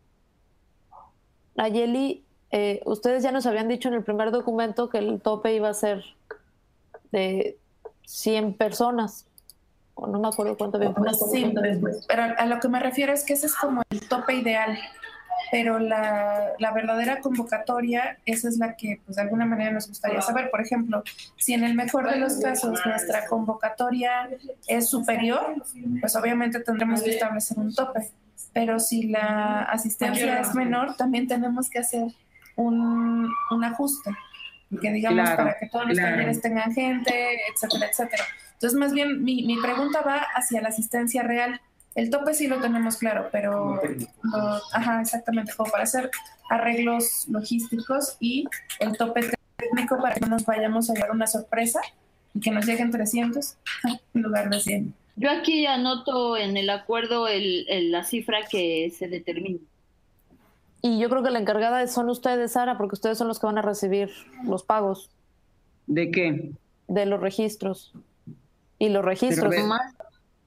Nayeli, ustedes ya nos habían dicho en el primer documento que el tope iba a ser de 100 personas. O no me acuerdo cuánto había puesto. Sí, pero a lo que me refiero es que ese es como el tope ideal. Pero la verdadera convocatoria, esa es la que pues de alguna manera nos gustaría saber. Por ejemplo, si en el mejor de los casos nuestra convocatoria es superior, pues obviamente tendremos que establecer un tope. Pero si la asistencia es menor, también tenemos que hacer un ajuste. Que digamos, para que todos los talleres tengan gente, etcétera, etcétera. Entonces, más bien, mi pregunta va hacia la asistencia real. El tope sí lo tenemos claro, pero exactamente, como para hacer arreglos logísticos y el tope técnico para que no nos vayamos a llevar una sorpresa y que nos lleguen 300 en lugar de 100. Yo aquí anoto en el acuerdo la cifra que se determine. Y yo creo que la encargada son ustedes, Sara, porque ustedes son los que van a recibir los pagos. ¿De qué? De los registros. Y los registros.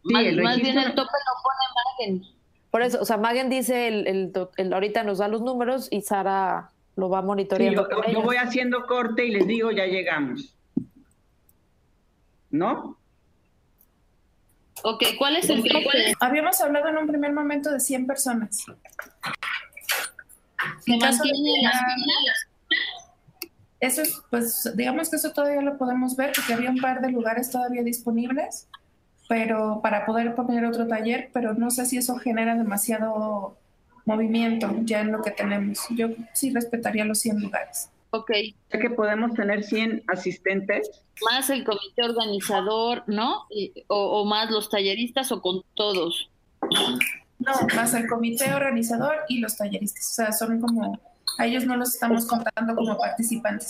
Más bien el tope lo pone Magen. Por eso, o sea, Magen dice, ahorita nos da los números y Sara lo va monitoreando. Sí, yo voy haciendo corte y les digo, ya llegamos. ¿No? Ok, ¿cuál es el tope? Habíamos hablado en un primer momento de 100 personas. ¿Se mantiene las filas? Eso es, pues, digamos que eso todavía lo podemos ver, porque había un par de lugares todavía disponibles, pero para poder poner otro taller, pero no sé si eso genera demasiado movimiento ya en lo que tenemos. Yo sí respetaría los 100 lugares. Ok. ¿Sé que podemos tener 100 asistentes? Más el comité organizador, ¿no? O más los talleristas o con todos. No, más el comité organizador y los talleristas. O sea, son como, a ellos no los estamos contando como participantes.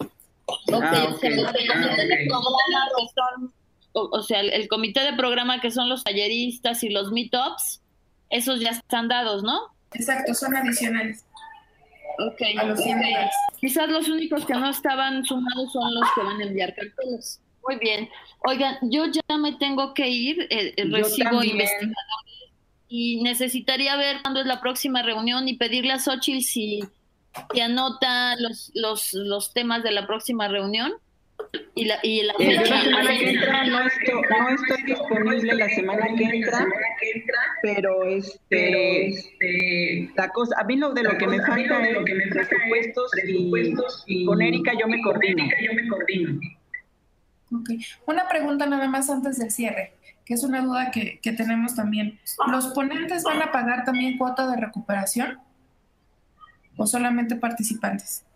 O sea, el comité de programa que son los talleristas y los meetups, esos ya están dados, ¿no? Exacto, son adicionales. Ok. A los 100 lugares. Quizás los únicos que no estaban sumados son los que van a enviar carteles. Muy bien. Oigan, yo ya me tengo que ir, recibo investigadores y necesitaría ver cuándo es la próxima reunión y pedirle a Xochitl si anota los temas de la próxima reunión y la yo la semana que entra no estoy disponible la semana que entra, pero la cosa, a mí lo que me falta es presupuestos y con Erika yo me coordino. Okay. Una pregunta nada más antes del cierre, que es una duda que tenemos también. ¿Los ponentes van a pagar también cuota de recuperación o solamente participantes?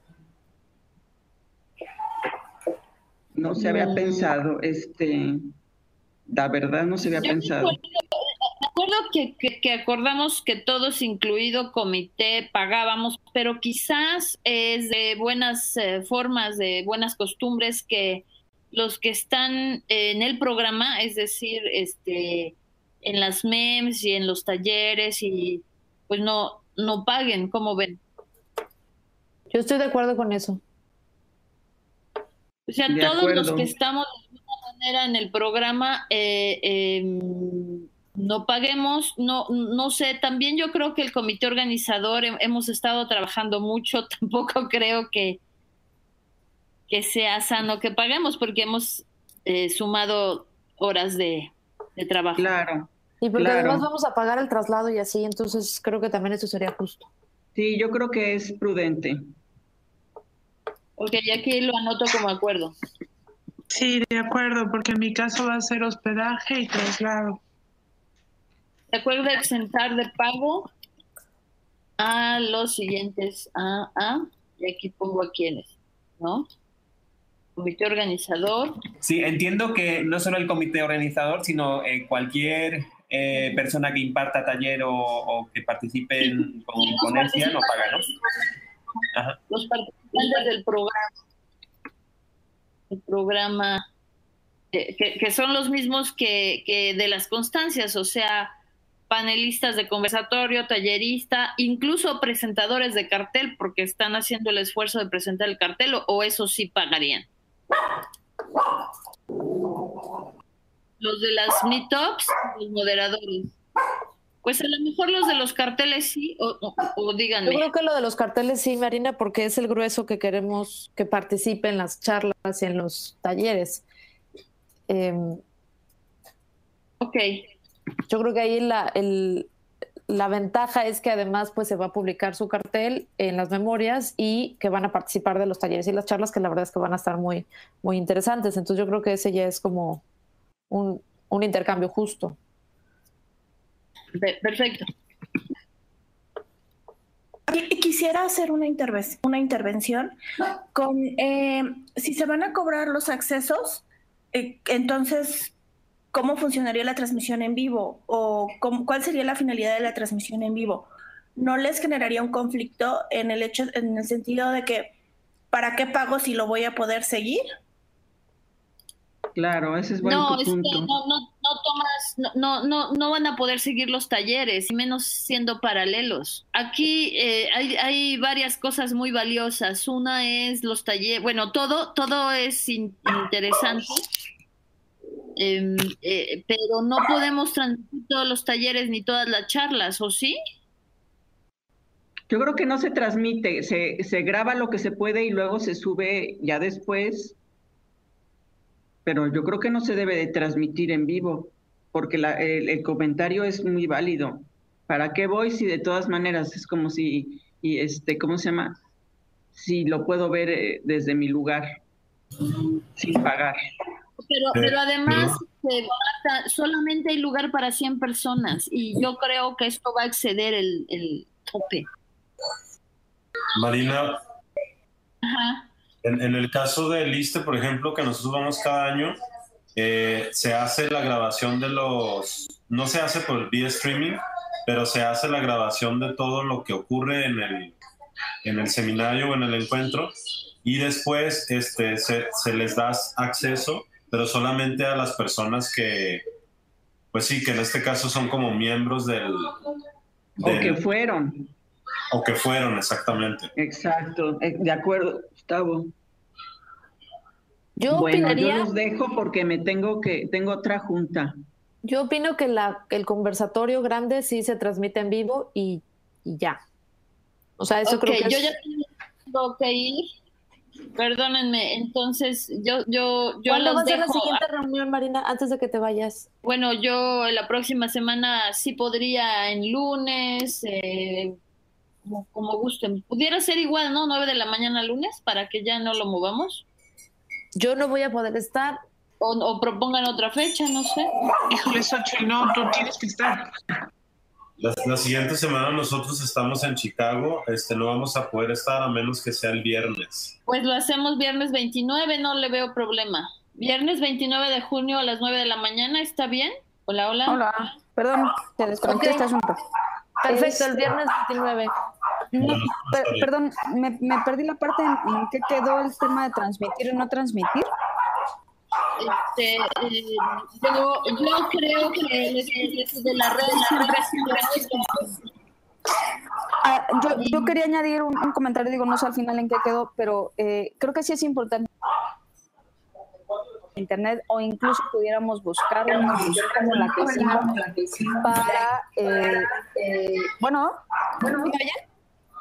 No se había pensado, la verdad no se había pensado. Me acuerdo que acordamos que todos, incluido comité, pagábamos, pero quizás es de buenas formas, de buenas costumbres que los que están en el programa, es decir, en las MEMS y en los talleres, y pues no paguen, ¿cómo ven? Yo estoy de acuerdo con eso. O sea, todos los que estamos de alguna manera en el programa no paguemos, no sé, también yo creo que el comité organizador hemos estado trabajando mucho, tampoco creo que sea sano que paguemos porque hemos sumado horas de trabajo. Claro. Y porque además vamos a pagar el traslado y así, entonces creo que también eso sería justo. Sí, yo creo que es prudente. Ok, y aquí lo anoto como acuerdo. Sí, de acuerdo, porque en mi caso va a ser hospedaje y traslado. De acuerdo a exentar de pago a los siguientes y aquí pongo a quiénes, ¿no? Comité organizador. Sí, entiendo que no solo el comité organizador, sino cualquier persona que imparta taller o que participe en ponencia no paga, ¿no? Ajá. Los participantes del programa, que son los mismos que de las constancias, o sea, panelistas de conversatorio, tallerista, incluso presentadores de cartel, porque están haciendo el esfuerzo de presentar el cartel, o eso sí pagarían. Los de las meetups, los moderadores. Pues a lo mejor los de los carteles sí, o díganme. Yo creo que lo de los carteles sí, Marina, porque es el grueso que queremos que participe en las charlas y en los talleres. Ok. Yo creo que ahí la ventaja es que además pues se va a publicar su cartel en las memorias y que van a participar de los talleres y las charlas, que la verdad es que van a estar muy, muy interesantes. Entonces yo creo que ese ya es como un intercambio justo. Perfecto. Quisiera hacer una intervención con si se van a cobrar los accesos, entonces ¿cómo funcionaría la transmisión en vivo? ¿O cuál sería la finalidad de la transmisión en vivo? ¿No les generaría un conflicto en el sentido de que ¿para qué pago si lo voy a poder seguir? Claro, ese es buen punto. No van a poder seguir los talleres, y menos siendo paralelos. Aquí hay varias cosas muy valiosas. Una es los talleres, bueno, todo es interesante. pero no podemos transmitir todos los talleres ni todas las charlas, ¿o sí? Yo creo que no se transmite, se graba lo que se puede y luego se sube ya después, pero yo creo que no se debe de transmitir en vivo, porque el comentario es muy válido. ¿Para qué voy si de todas maneras es como si, ¿cómo se llama? Si lo puedo ver desde mi lugar, sin pagar. Pero además solamente hay lugar para 100 personas y yo creo que esto va a exceder el tope. Marina, Ajá. en el caso del ISSSTE, por ejemplo, que nosotros vamos cada año, se hace la grabación no se hace por vía streaming, pero se hace la grabación de todo lo que ocurre en el seminario o en el encuentro, y después se les da acceso, pero solamente a las personas que, pues sí, que en este caso son como miembros O que fueron. O que fueron, exactamente. Exacto, de acuerdo, Gustavo. Yo bueno, opinaría, yo los dejo porque tengo otra junta. Yo opino que el conversatorio grande sí se transmite en vivo y ya. O sea, eso creo que yo ya tengo que ir. Perdónenme, entonces yo ¿Cuándo va los a ser la dejo. siguiente reunión, Marina, antes de que te vayas? Bueno, yo la próxima semana sí podría en lunes, como gusten. Pudiera ser igual, ¿no? 9 de la mañana lunes, para que ya no lo movamos. Yo no voy a poder estar. O propongan otra fecha, no sé. Híjole, Xochitl, no, tú tienes que estar. La siguiente semana nosotros estamos en Chicago, no vamos a poder estar a menos que sea el viernes. Pues lo hacemos viernes 29, no le veo problema. Viernes 29 de junio a las 9 de la mañana, ¿está bien? Hola, hola. Hola, perdón, te desconecté este asunto. Perfecto, el viernes 29. No, perdón, me perdí la parte en qué quedó el tema de transmitir o no transmitir. Yo creo que de la red yo quería añadir un comentario, digo, no sé al final en qué quedó, pero creo que sí es importante internet, o incluso pudiéramos buscar una función como la que hicimos para bueno, ¿me oyen?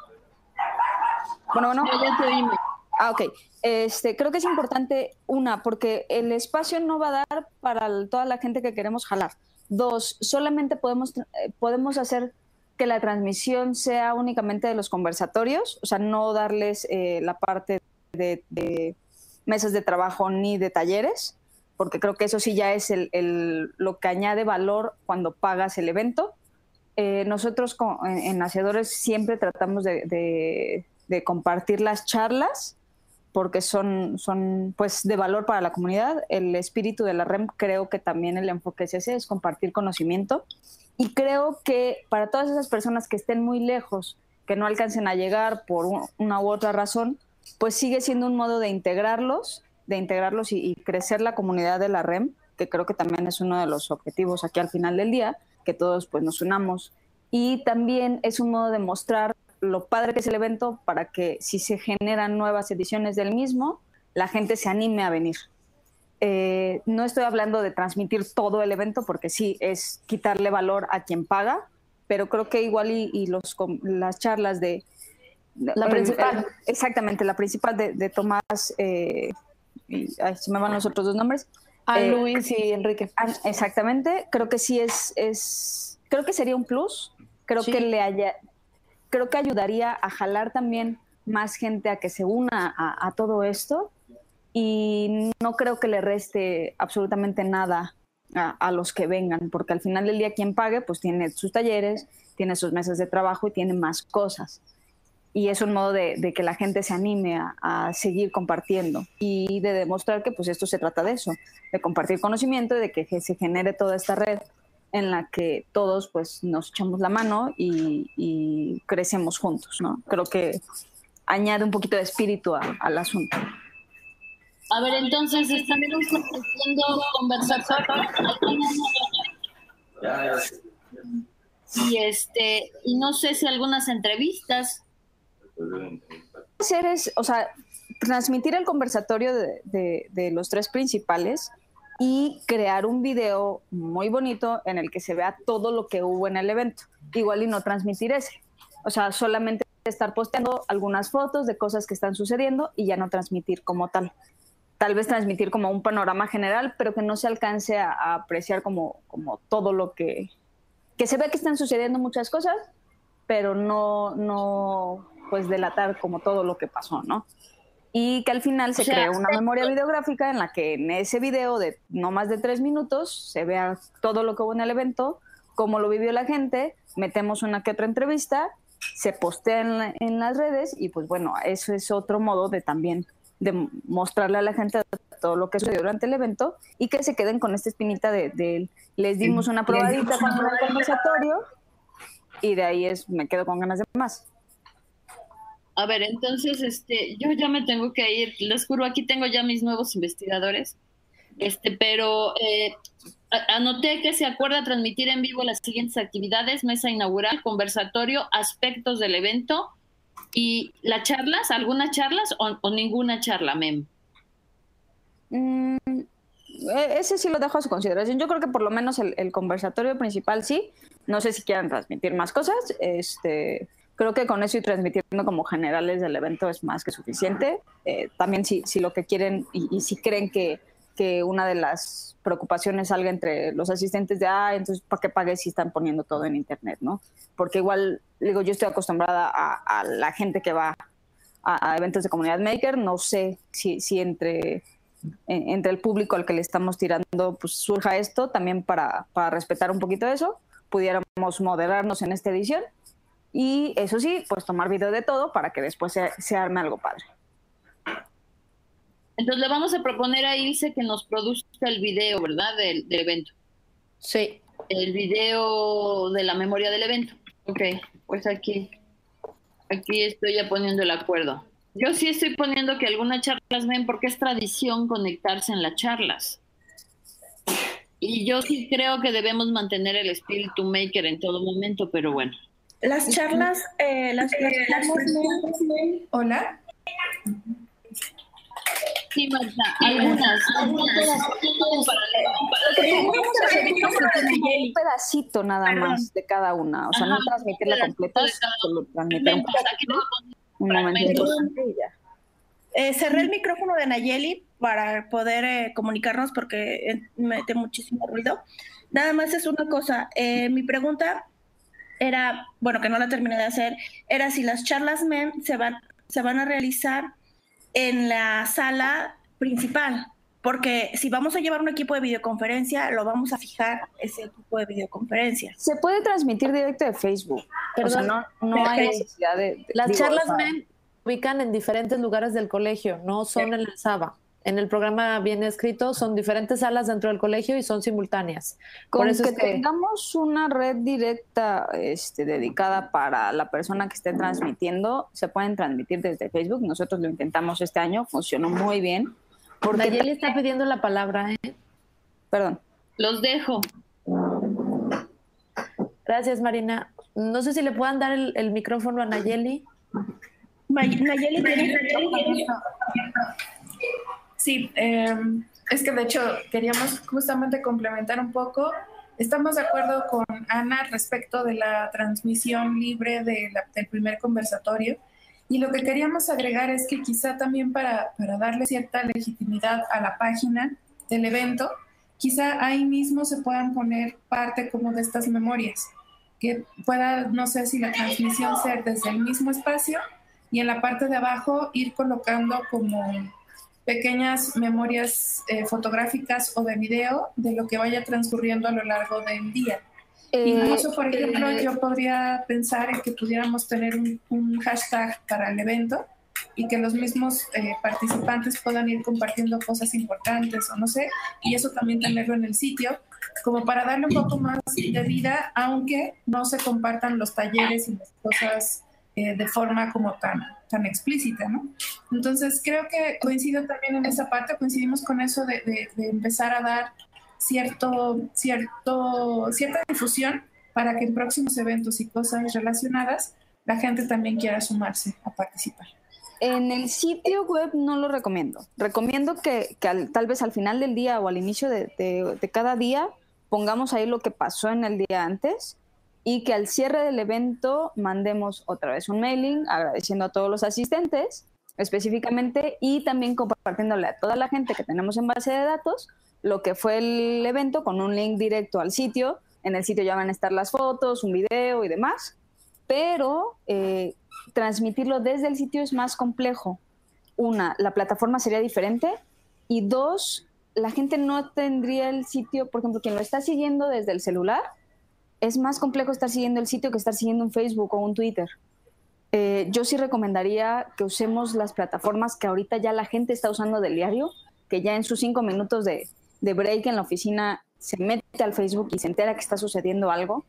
Bueno. Ya te oíme. Ok. Creo que es importante, porque el espacio no va a dar para toda la gente que queremos jalar. 2, solamente podemos hacer que la transmisión sea únicamente de los conversatorios, o sea, no darles la parte de mesas de trabajo ni de talleres, porque creo que eso sí ya es lo que añade valor cuando pagas el evento. Nosotros en Hacedores siempre tratamos de compartir las charlas, porque son pues de valor para la comunidad. El espíritu de la REM, creo que también el enfoque es ese, es compartir conocimiento, y creo que para todas esas personas que estén muy lejos, que no alcancen a llegar por una u otra razón, pues sigue siendo un modo de integrarlos y crecer la comunidad de la REM, que creo que también es uno de los objetivos aquí al final del día, que todos pues nos unamos, y también es un modo de mostrar lo padre que es el evento, para que si se generan nuevas ediciones del mismo, la gente se anime a venir. No estoy hablando de transmitir todo el evento, porque sí es quitarle valor a quien paga, pero creo que igual y las charlas de... La principal. Exactamente, la principal de Tomás, se me van los otros dos nombres. Luis y Enrique. Exactamente, creo que sí creo que sería un plus, creo sí. Creo que ayudaría a jalar también más gente a que se una a todo esto, y no creo que le reste absolutamente nada a los que vengan, porque al final del día quien pague pues tiene sus talleres, tiene sus mesas de trabajo y tiene más cosas. Y es un modo de que la gente se anime a seguir compartiendo y de demostrar que pues esto se trata de eso, de compartir conocimiento y de que se genere toda esta red en la que todos pues nos echamos la mano y crecemos juntos, ¿no? Creo que añade un poquito de espíritu al asunto. A ver, entonces estamos haciendo conversatorios y no sé si algunas entrevistas. Transmitir el conversatorio de los tres principales, y crear un video muy bonito en el que se vea todo lo que hubo en el evento. Igual y no transmitir ese. O sea, solamente estar posteando algunas fotos de cosas que están sucediendo y ya no transmitir como tal. Tal vez transmitir como un panorama general, pero que no se alcance a apreciar como todo lo que se ve que están sucediendo muchas cosas, pero no pues delatar como todo lo que pasó, ¿no? Y que al final se cree una memoria videográfica en la que en ese video de no más de 3 minutos se vea todo lo que hubo en el evento, cómo lo vivió la gente, metemos una que otra entrevista, se postea en las redes y pues bueno, eso es otro modo de también de mostrarle a la gente todo lo que sucedió durante el evento y que se queden con esta espinita de les dimos una probadita con el conversatorio y de ahí me quedo con ganas de más. A ver, entonces, yo ya me tengo que ir. Les juro, aquí tengo ya mis nuevos investigadores. Pero anoté que se acuerda transmitir en vivo las siguientes actividades: mesa inaugural, conversatorio, aspectos del evento y las charlas. ¿Algunas charlas o ninguna charla, Mem? Ese sí lo dejo a su consideración. Yo creo que por lo menos el conversatorio principal sí. No sé si quieran transmitir más cosas. Creo que con eso y transmitiendo como generales del evento es más que suficiente. También si lo que quieren y si creen que una de las preocupaciones salga entre los asistentes de, entonces ¿para qué pagué si están poniendo todo en internet, no? Porque igual, digo, yo estoy acostumbrada a la gente que va a eventos de Comunidad Maker. No sé si entre el público al que le estamos tirando pues surja esto también para respetar un poquito eso, pudiéramos moderarnos en esta edición. Y eso sí, pues tomar video de todo para que después se arme algo padre. Entonces le vamos a proponer a Ilse que nos produzca el video, ¿verdad? Del evento. Sí. El video de la memoria del evento. Ok, pues aquí estoy ya poniendo el acuerdo. Yo sí estoy poniendo que algunas charlas ven porque es tradición conectarse en las charlas. Y yo sí creo que debemos mantener el espíritu maker en todo momento, pero bueno. Las charlas, Hola. Sí, Marta, algunas. Un pedacito nada más de cada una, o sea, no transmitirla completa, solo transmitir un momento importante y ya. Cerré el micrófono de Nayeli para poder comunicarnos porque mete muchísimo ruido. Nada más es una cosa, mi pregunta era, bueno, que no la terminé de hacer, era si las charlas MEM se van a realizar en la sala principal, porque si vamos a llevar un equipo de videoconferencia, lo vamos a fijar ese equipo de videoconferencia. Se puede transmitir directo de Facebook. Perdón, o sea, no hay necesidad de las charlas MEM se ubican en diferentes lugares del colegio, no son en la SABA. En el programa viene escrito, son diferentes salas dentro del colegio y son simultáneas. Por eso que tengamos una red directa dedicada para la persona que esté transmitiendo, se pueden transmitir desde Facebook. Nosotros lo intentamos este año, funcionó muy bien. Nayeli está pidiendo la palabra. Perdón. Los dejo. Gracias, Marina. No sé si le puedan dar el micrófono a Nayeli. Nayeli tiene... Sí, es que de hecho queríamos justamente complementar un poco. Estamos de acuerdo con Ana respecto de la transmisión libre del primer conversatorio. Y lo que queríamos agregar es que quizá también para darle cierta legitimidad a la página del evento, quizá ahí mismo se puedan poner parte como de estas memorias. Que pueda, no sé si la transmisión ser desde el mismo espacio y en la parte de abajo ir colocando como pequeñas memorias fotográficas o de video de lo que vaya transcurriendo a lo largo del día. Incluso, por ejemplo, yo podría pensar en que pudiéramos tener un hashtag para el evento y que los mismos participantes puedan ir compartiendo cosas importantes o no sé, y eso también tenerlo en el sitio, como para darle un poco más de vida, aunque no se compartan los talleres y las cosas de forma como tan explícita, ¿no? Entonces creo que coincido también en esa parte, coincidimos con eso de empezar a dar cierta difusión para que en próximos eventos y cosas relacionadas la gente también quiera sumarse a participar. En el sitio web no lo recomiendo. Recomiendo que tal vez al final del día o al inicio de cada día pongamos ahí lo que pasó en el día antes y que al cierre del evento mandemos otra vez un mailing agradeciendo a todos los asistentes específicamente y también compartiéndole a toda la gente que tenemos en base de datos lo que fue el evento con un link directo al sitio. En el sitio ya van a estar las fotos, un video y demás, pero transmitirlo desde el sitio es más complejo. Una, la plataforma sería diferente y dos, la gente no tendría el sitio, por ejemplo, quien lo está siguiendo desde el celular, es más complejo estar siguiendo el sitio que estar siguiendo un Facebook o un Twitter. Yo sí recomendaría que usemos las plataformas que ahorita ya la gente está usando del diario, que ya en sus 5 minutos de break en la oficina se mete al Facebook y se entera que está sucediendo algo.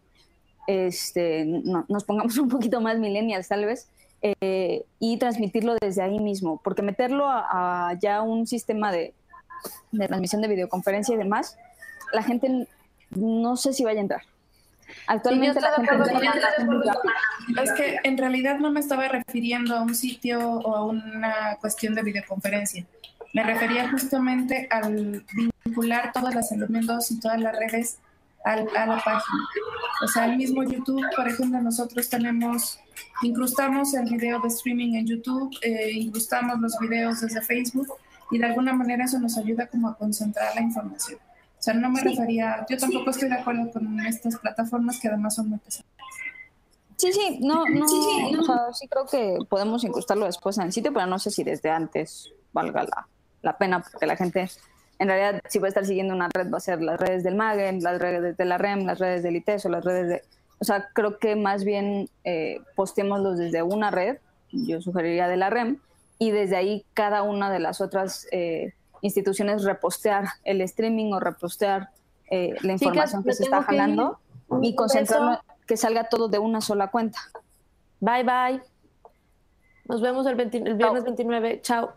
Nos pongamos un poquito más millennials tal vez, y transmitirlo desde ahí mismo, porque meterlo a ya un sistema de transmisión de videoconferencia y demás, la gente no sé si vaya a entrar. Actualmente la gente es que en realidad no me estaba refiriendo a un sitio o a una cuestión de videoconferencia. Me refería justamente al vincular todos los elementos y todas las redes a la página. O sea, el mismo YouTube, por ejemplo, nosotros incrustamos el video de streaming en YouTube, incrustamos los videos desde Facebook y de alguna manera eso nos ayuda como a concentrar la información. O sea, no me refería, yo tampoco estoy de acuerdo con estas plataformas que además son muy pesadas. Sí, o sea, sí creo que podemos incrustarlo después en el sitio, pero no sé si desde antes valga la pena, porque la gente, en realidad, si va a estar siguiendo una red, va a ser las redes del MAGEN, las redes de la REM, las redes del ITESO, las redes de... O sea, creo que más bien postémoslos desde una red, yo sugeriría de la REM, y desde ahí cada una de las otras instituciones repostear el streaming o repostear la información que se está jalando y concentrarlo, que salga todo de una sola cuenta. Bye, bye. Nos vemos el viernes 29. Chao.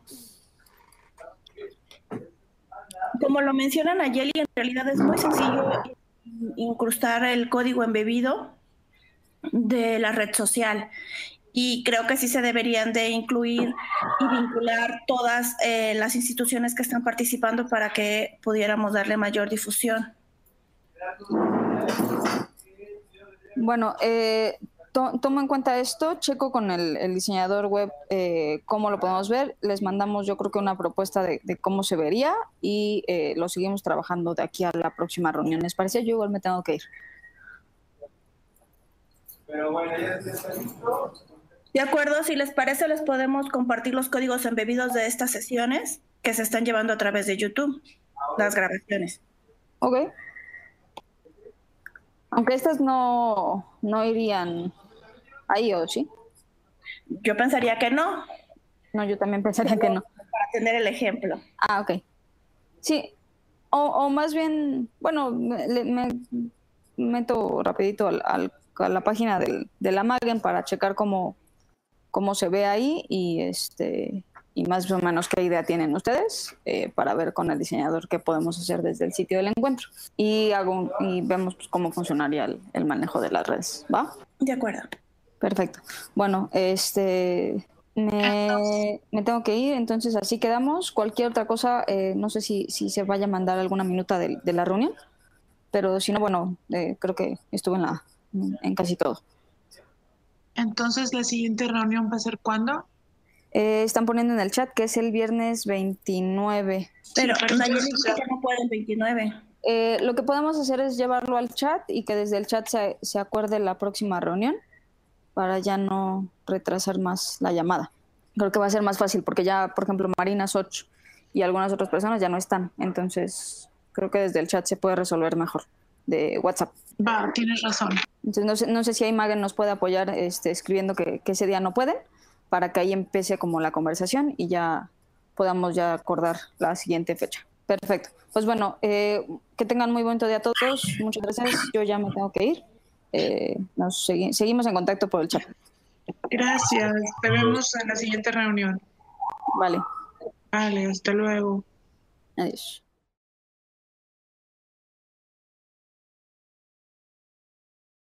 Como lo mencionan Nayeli, en realidad es muy sencillo incrustar el código embebido de la red social. Y creo que sí se deberían de incluir y vincular todas las instituciones que están participando para que pudiéramos darle mayor difusión. Bueno, tomo en cuenta esto, checo con el diseñador web cómo lo podemos ver, les mandamos yo creo que una propuesta de cómo se vería y lo seguimos trabajando de aquí a la próxima reunión. ¿Les parece? Yo igual me tengo que ir. Pero bueno, ya está listo. De acuerdo, si les parece, les podemos compartir los códigos embebidos de estas sesiones que se están llevando a través de YouTube, las grabaciones. Ok. Aunque estas no irían ahí, ¿o sí? Yo pensaría que no. No, yo también pensaría que no. Para tener el ejemplo. Ah, ok. Sí, o más bien, bueno, me meto rapidito a la página de la MAGEN para checar cómo se ve ahí y más o menos qué idea tienen ustedes para ver con el diseñador qué podemos hacer desde el sitio del encuentro. Y vemos pues, cómo funcionaría el manejo de las redes, ¿va? De acuerdo. Perfecto. Bueno, me tengo que ir, entonces así quedamos. Cualquier otra cosa, no sé si se vaya a mandar alguna minuta de la reunión, pero si no, bueno, creo que estuve en casi todo. Entonces, ¿la siguiente reunión va a ser cuándo? Están poniendo en el chat que es el viernes 29. Pero Nayeli dice que no puede el 29. Lo que podemos hacer es llevarlo al chat y que desde el chat se acuerde la próxima reunión para ya no retrasar más la llamada. Creo que va a ser más fácil porque ya, por ejemplo, Marina, Soch y algunas otras personas ya no están. Entonces, creo que desde el chat se puede resolver mejor de WhatsApp. Va, tienes razón. Entonces, no sé si ahí Magen nos puede apoyar escribiendo que ese día no pueden para que ahí empiece como la conversación y ya podamos ya acordar la siguiente fecha. Perfecto. Pues bueno, que tengan muy buen día a todos. Muchas gracias. Yo ya me tengo que ir. Seguimos en contacto por el chat. Gracias. Te vemos en la siguiente reunión. Vale. Vale, hasta luego. Adiós.